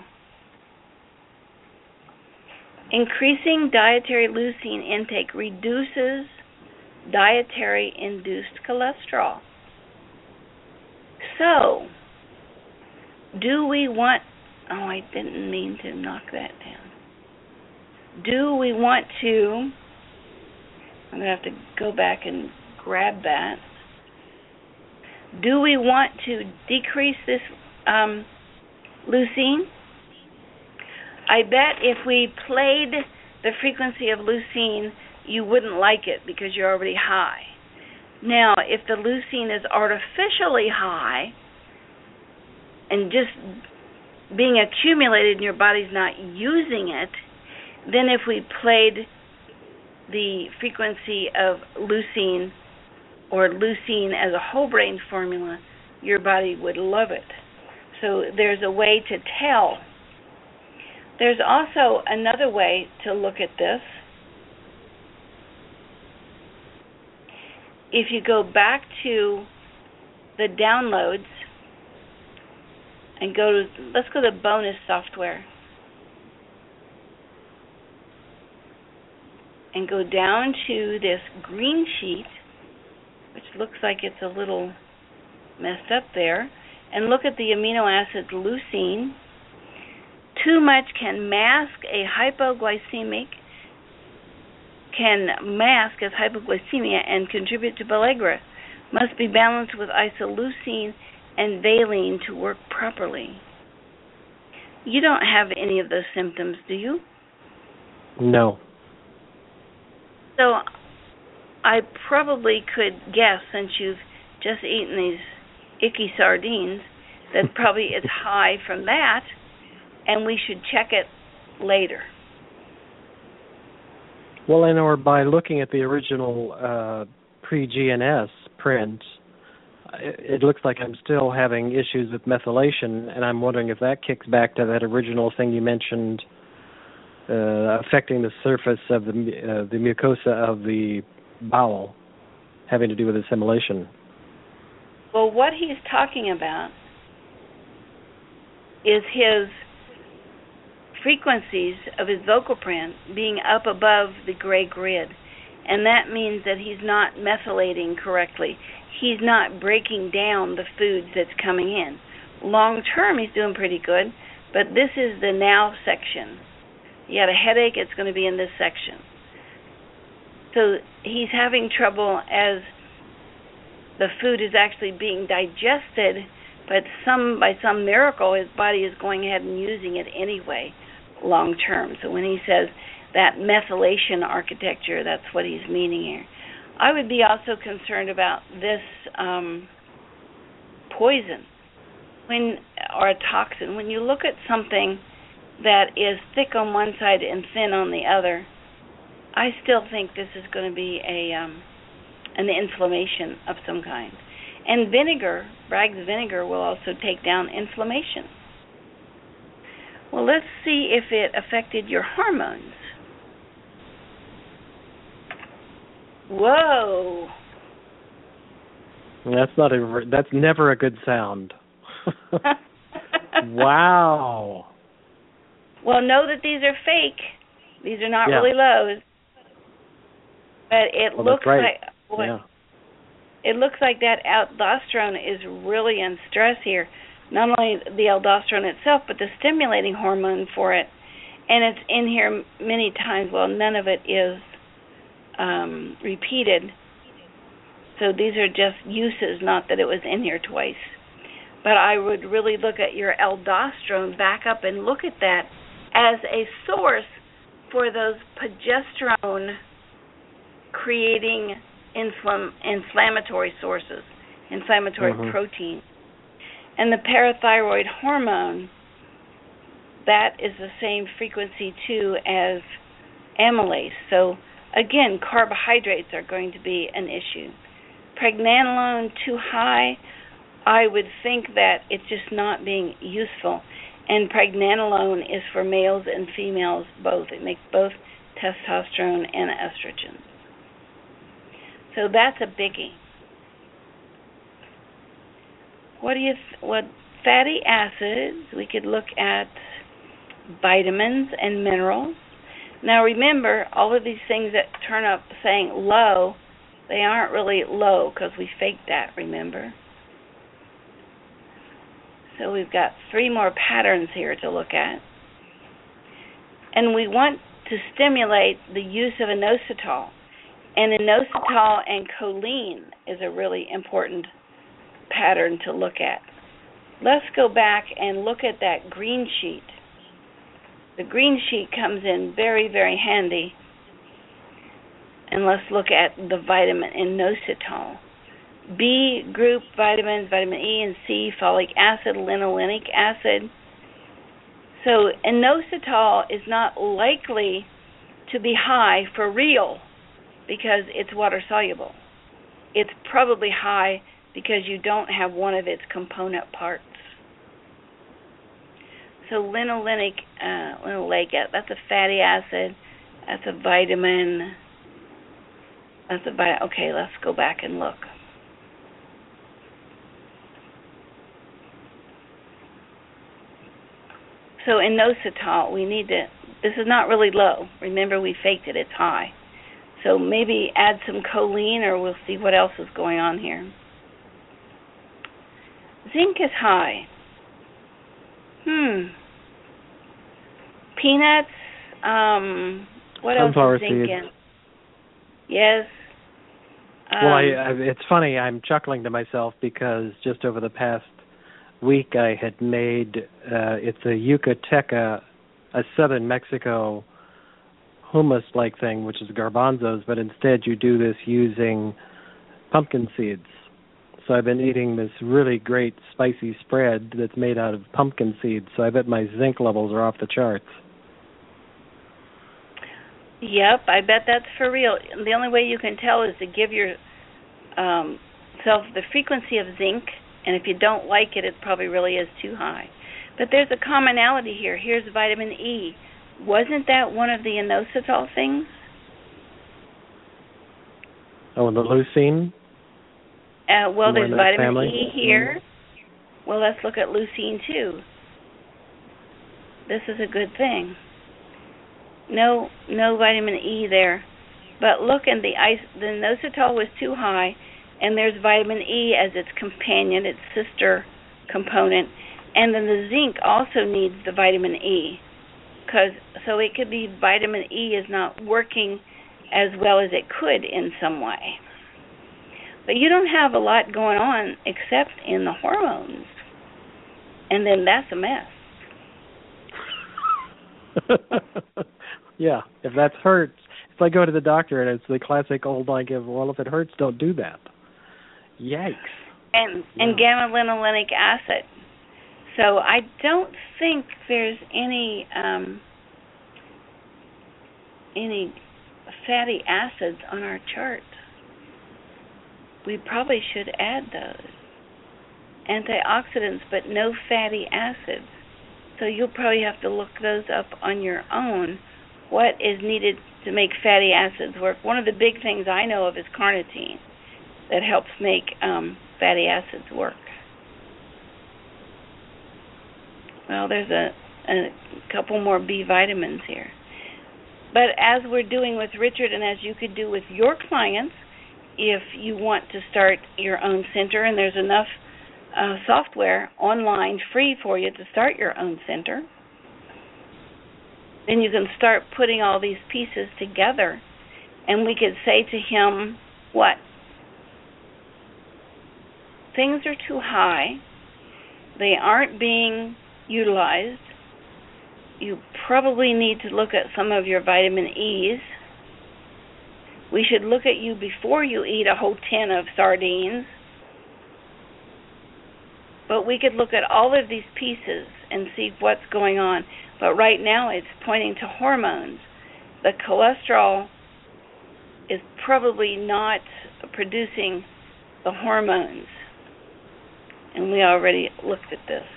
Increasing dietary leucine intake reduces dietary-induced cholesterol. So, do we want... Oh, I didn't mean to knock that down. Do we want to... I'm going to have to go back and grab that. Do we want to decrease this um, leucine? I bet if we played the frequency of leucine, you wouldn't like it because you're already high. Now, if the leucine is artificially high and just being accumulated and your body's not using it, then if we played the frequency of leucine or leucine as a whole brain formula, your body would love it. So there's a way to tell. There's also another way to look at this. If you go back to the downloads and go to, let's go to bonus software. And go down to this green sheet, which looks like it's a little messed up there, and look at the amino acid leucine. Too much can mask a hypoglycemic, can mask as hypoglycemia and contribute to pellagra. Must be balanced with isoleucine and valine to work properly. You don't have any of those symptoms, do you? No. So I probably could guess, since you've just eaten these icky sardines, that probably it's high from that, and we should check it later. Well, and or by looking at the original uh, pre-G N S print, it, it looks like I'm still having issues with methylation, and I'm wondering if that kicks back to that original thing you mentioned, uh, affecting the surface of the uh, the mucosa of the bowel, having to do with assimilation. Well, what he's talking about is his frequencies of his vocal print being up above the gray grid, and that means that he's not methylating correctly. He's not breaking down the foods that's coming in. Long term, he's doing pretty good, but this is the now section. You had a headache, it's going to be in this section. So he's having trouble as the food is actually being digested, but some by some miracle his body is going ahead and using it anyway long term. So when he says that methylation architecture, that's what he's meaning here. I would be also concerned about this um, poison when or a toxin. When you look at something that is thick on one side and thin on the other, I still think this is going to be a um, an inflammation of some kind. And vinegar, Bragg's vinegar, will also take down inflammation. Well, let's see if it affected your hormones. Whoa. That's not a. That's never a good sound. Wow. Well, know that these are fake. These are not yeah. really lows. But it well, looks right. like what, yeah. it looks like that aldosterone is really in stress here. Not only the aldosterone itself, but the stimulating hormone for it. And it's in here many times. Well, none of it is um, repeated. So these are just uses, not that it was in here twice. But I would really look at your aldosterone, back up and look at that as a source for those progesterone creating inflam- inflammatory sources, inflammatory mm-hmm. protein. And the parathyroid hormone, that is the same frequency too as amylase. So again, carbohydrates are going to be an issue. Pregnenolone too high, I would think that it's just not being useful. And pregnenolone is for males and females both. It makes both testosterone and estrogen. So that's a biggie. What do you? Th- what fatty acids? We could look at vitamins and minerals. Now remember, all of these things that turn up saying low, they aren't really low because we faked that. Remember. So we've got three more patterns here to look at, and we want to stimulate the use of inositol. And inositol and choline is a really important pattern to look at. Let's go back and look at that green sheet. The green sheet comes in very, very handy. And let's look at the vitamin inositol. B group vitamins, vitamin E and C, folic acid, linolenic acid. So inositol is not likely to be high for real, because it's water soluble. It's probably high because you don't have one of its component parts. So linolenic, uh, linoleic, that's a fatty acid. That's a vitamin. That's a vitamin. Okay, let's go back and look. So inositol, we need to. This is not really low. Remember, we faked it. It's high. So maybe add some choline, or we'll see what else is going on here. Zinc is high. Hmm. Peanuts. Um. What Sunflower else is zinc seeds. in? Yes. Um, well, I, I, it's funny. I'm chuckling to myself because just over the past week, I had made. Uh, it's a yucateca, a southern Mexico hummus-like thing, which is garbanzos, but instead you do this using pumpkin seeds. So I've been eating this really great spicy spread that's made out of pumpkin seeds. So I bet my zinc levels are off the charts. Yep, I bet that's for real. The only way you can tell is to give your um, self the frequency of zinc, and if you don't like it, it probably really is too high. But there's a commonality here. Here's vitamin E. Wasn't that one of the inositol things? Oh, and the leucine? Uh, well, More there's vitamin family? E here. Mm-hmm. Well, let's look at leucine, too. This is a good thing. No no vitamin E there. But look, in the ice, the inositol was too high, and there's vitamin E as its companion, its sister component. And then the zinc also needs the vitamin E. Cause, so it could be vitamin E is not working as well as it could in some way. But you don't have a lot going on except in the hormones. And then that's a mess. Yeah, if that hurts, it's like going to the doctor and it's the classic old like, well, if it hurts, don't do that. Yikes. And yeah. and gamma linolenic acid. So I don't think there's any um, any fatty acids on our chart. We probably should add those. Antioxidants, but no fatty acids. So you'll probably have to look those up on your own. What is needed to make fatty acids work? One of the big things I know of is carnitine that helps make um, fatty acids work. well, there's a, a couple more B vitamins here. But as we're doing with Richard, and as you could do with your clients, if you want to start your own center, and there's enough uh, software online free for you to start your own center, then you can start putting all these pieces together. And we could say to him, what? Things are too high. They aren't being utilized. You probably need to look at some of your vitamin E's. We should look at you before you eat a whole tin of sardines. But we could look at all of these pieces and see what's going on. But right now it's pointing to hormones. The cholesterol is probably not producing the hormones. And we already looked at this.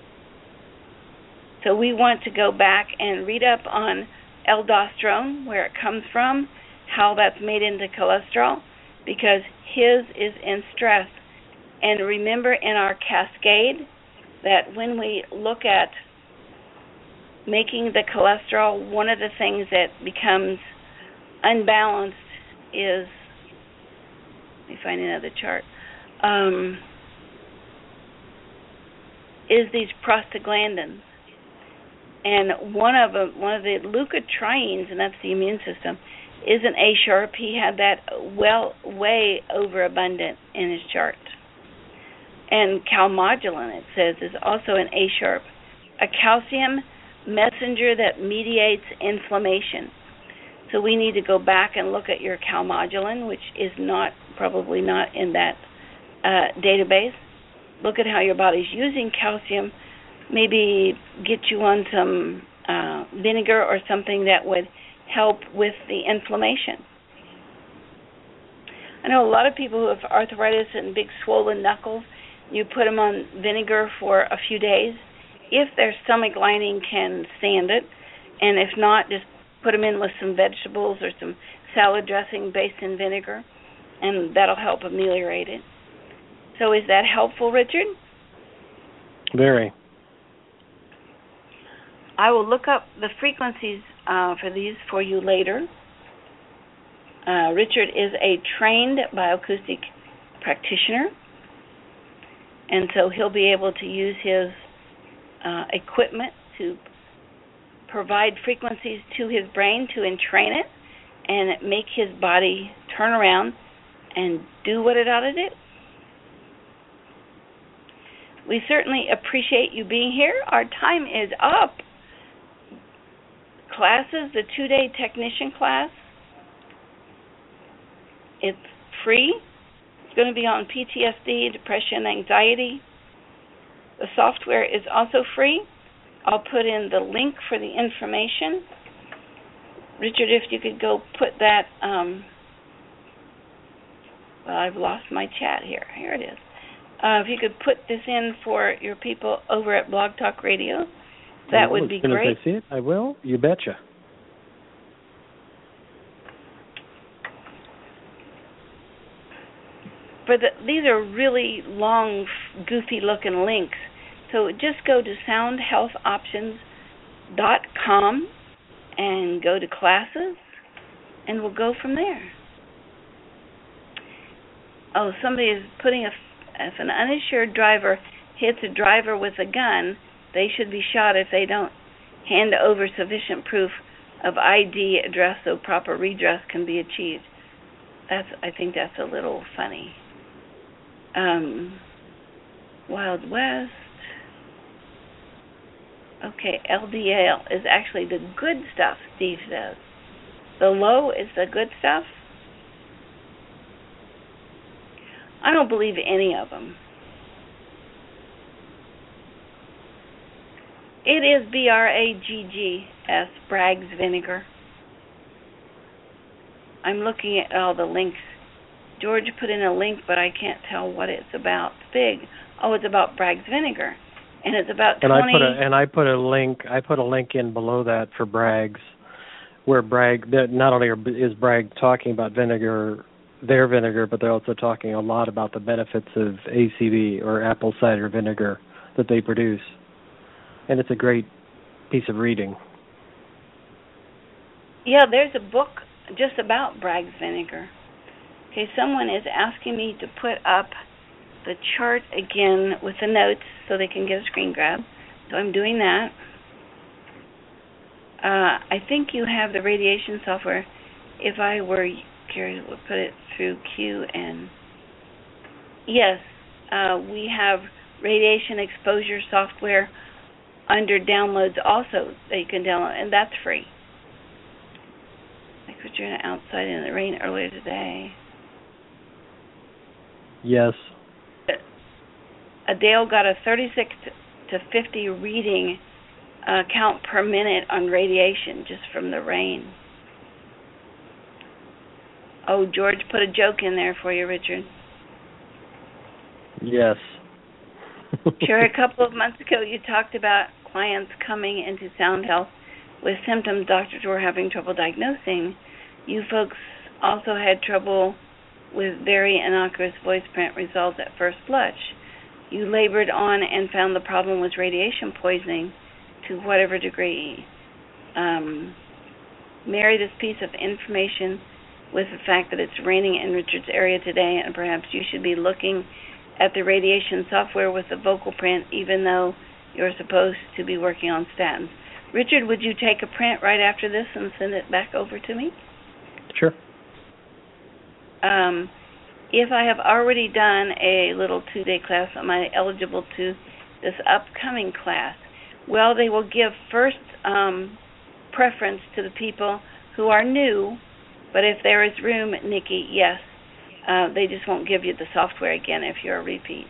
So we want to go back and read up on aldosterone, where it comes from, how that's made into cholesterol, because his is in stress. And remember in our cascade that when we look at making the cholesterol, one of the things that becomes unbalanced is, let me find another chart, um, is these prostaglandins. And one of them, one of the leukotrienes, and that's the immune system, is an A sharp. He had that well way overabundant in his chart. And calmodulin, it says, is also an A sharp, a calcium messenger that mediates inflammation. So we need to go back and look at your calmodulin, which is not probably not in that uh, database. Look at how your body's using calcium. Maybe get you on some uh, vinegar or something that would help with the inflammation. I know a lot of people who have arthritis and big swollen knuckles, you put them on vinegar for a few days. If their stomach lining can stand it, and if not, just put them in with some vegetables or some salad dressing based in vinegar, and that'll help ameliorate it. So is that helpful, Richard? Very. I will look up the frequencies uh, for these for you later. Uh, Richard is a trained bioacoustic practitioner, and so he'll be able to use his uh, equipment to provide frequencies to his brain to entrain it and make his body turn around and do what it ought to do. We certainly appreciate you being here. Our time is up. Classes, the two-day technician class, it's free. It's going to be on P T S D, depression, anxiety. The software is also free. I'll put in the link for the information. Richard, if you could go put that, um, well, I've lost my chat here. Here it is. Uh, if you could put this in for your people over at Blog Talk Radio, that would be as soon great. As I see it, I will. You betcha. For the, these are really long, goofy-looking links. So just go to sound health options dot com and go to classes, and we'll go from there. Oh, somebody is putting a, if an uninsured driver hits a driver with a gun, they should be shot if they don't hand over sufficient proof of I D address so proper redress can be achieved. That's, I think that's a little funny. Um, Wild West. Okay, L D L is actually the good stuff, Steve says. The low is the good stuff? I don't believe any of them. It is B R A G G S, Bragg's vinegar. I'm looking at all the links. George put in a link, but I can't tell what it's about. It's big. Oh, it's about Bragg's vinegar, and it's about twenty. And I put a and I put a link. I put a link in below that for Bragg's, where Bragg. Not only is Bragg talking about vinegar, their vinegar, but they're also talking a lot about the benefits of A C V or apple cider vinegar that they produce. And it's a great piece of reading. Yeah, there's a book just about Bragg's vinegar. Okay, someone is asking me to put up the chart again with the notes so they can get a screen grab. So I'm doing that. Uh, I think you have the radiation software. If I were curious, we'll put it through Q and yes, uh, we have radiation exposure software under downloads also that you can download, and that's free. Like what you're outside in the rain earlier today. Yes. Adele got a thirty-six to fifty reading uh, count per minute on radiation just from the rain. Oh, George put a joke in there for you, Richard. Yes. Sure, a couple of months ago you talked about clients coming into Sound Health with symptoms doctors were having trouble diagnosing. You folks also had trouble with very innocuous voice print results at first blush. You labored on and found the problem was radiation poisoning to whatever degree. Um, marry this piece of information with the fact that it's raining in Richard's area today, and perhaps you should be looking at the radiation software with the vocal print, even though you're supposed to be working on statins. Richard, would you take a print right after this and send it back over to me? Sure. Um, if I have already done a little two-day class, am I eligible to this upcoming class? Well, they will give first um, preference to the people who are new, but if there is room, Nikki, yes. Uh, they just won't give you the software again if you're a repeat.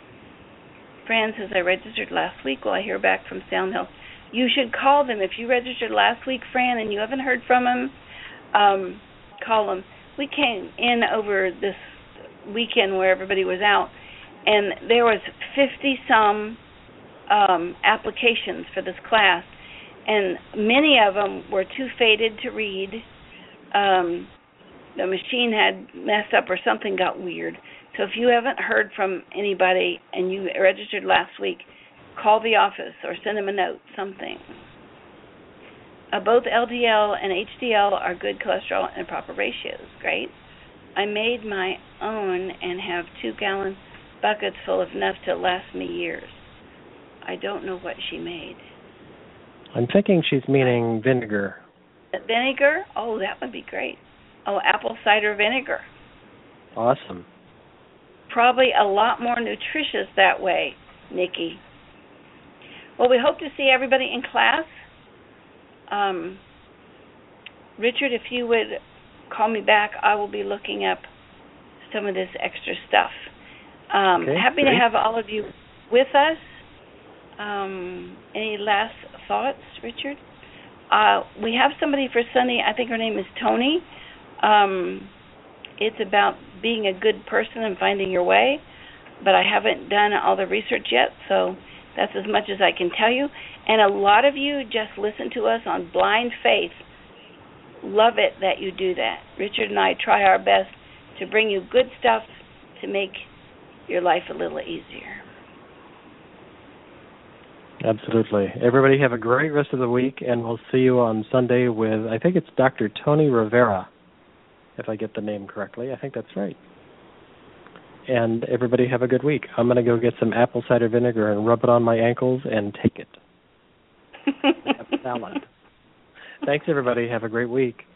Fran says, I registered last week. Will I hear back from Sound Health? You should call them. If you registered last week, Fran, and you haven't heard from them, um, call them. We came in over this weekend where everybody was out, and there was fifty-some um, applications for this class, and many of them were too faded to read. Um, the machine had messed up or something got weird. So if you haven't heard from anybody and you registered last week, call the office or send them a note, something. Uh, both L D L and H D L are good cholesterol and proper ratios. Great. I made my own and have two-gallon buckets full of enough to last me years. I don't know what she made. I'm thinking she's meaning vinegar. Vinegar? Oh, that would be great. Oh, apple cider vinegar. Awesome. Probably a lot more nutritious that way, Nikki. Well, we hope to see everybody in class. Um, Richard, if you would call me back, I will be looking up some of this extra stuff. Um, okay, happy great. to have all of you with us. Um, any last thoughts, Richard? Uh, we have somebody for Sunday. I think her name is Tony. Um, it's about being a good person and finding your way, but I haven't done all the research yet, so that's as much as I can tell you. And a lot of you just listen to us on blind faith. Love it that you do that. Richard and I try our best to bring you good stuff to make your life a little easier. Absolutely. Everybody have a great rest of the week, and we'll see you on Sunday with, I think it's Doctor Tony Rivera, if I get the name correctly. I think that's right. And everybody have a good week. I'm going to go get some apple cider vinegar and rub it on my ankles and take it. Have a salad. Thanks, everybody. Have a great week.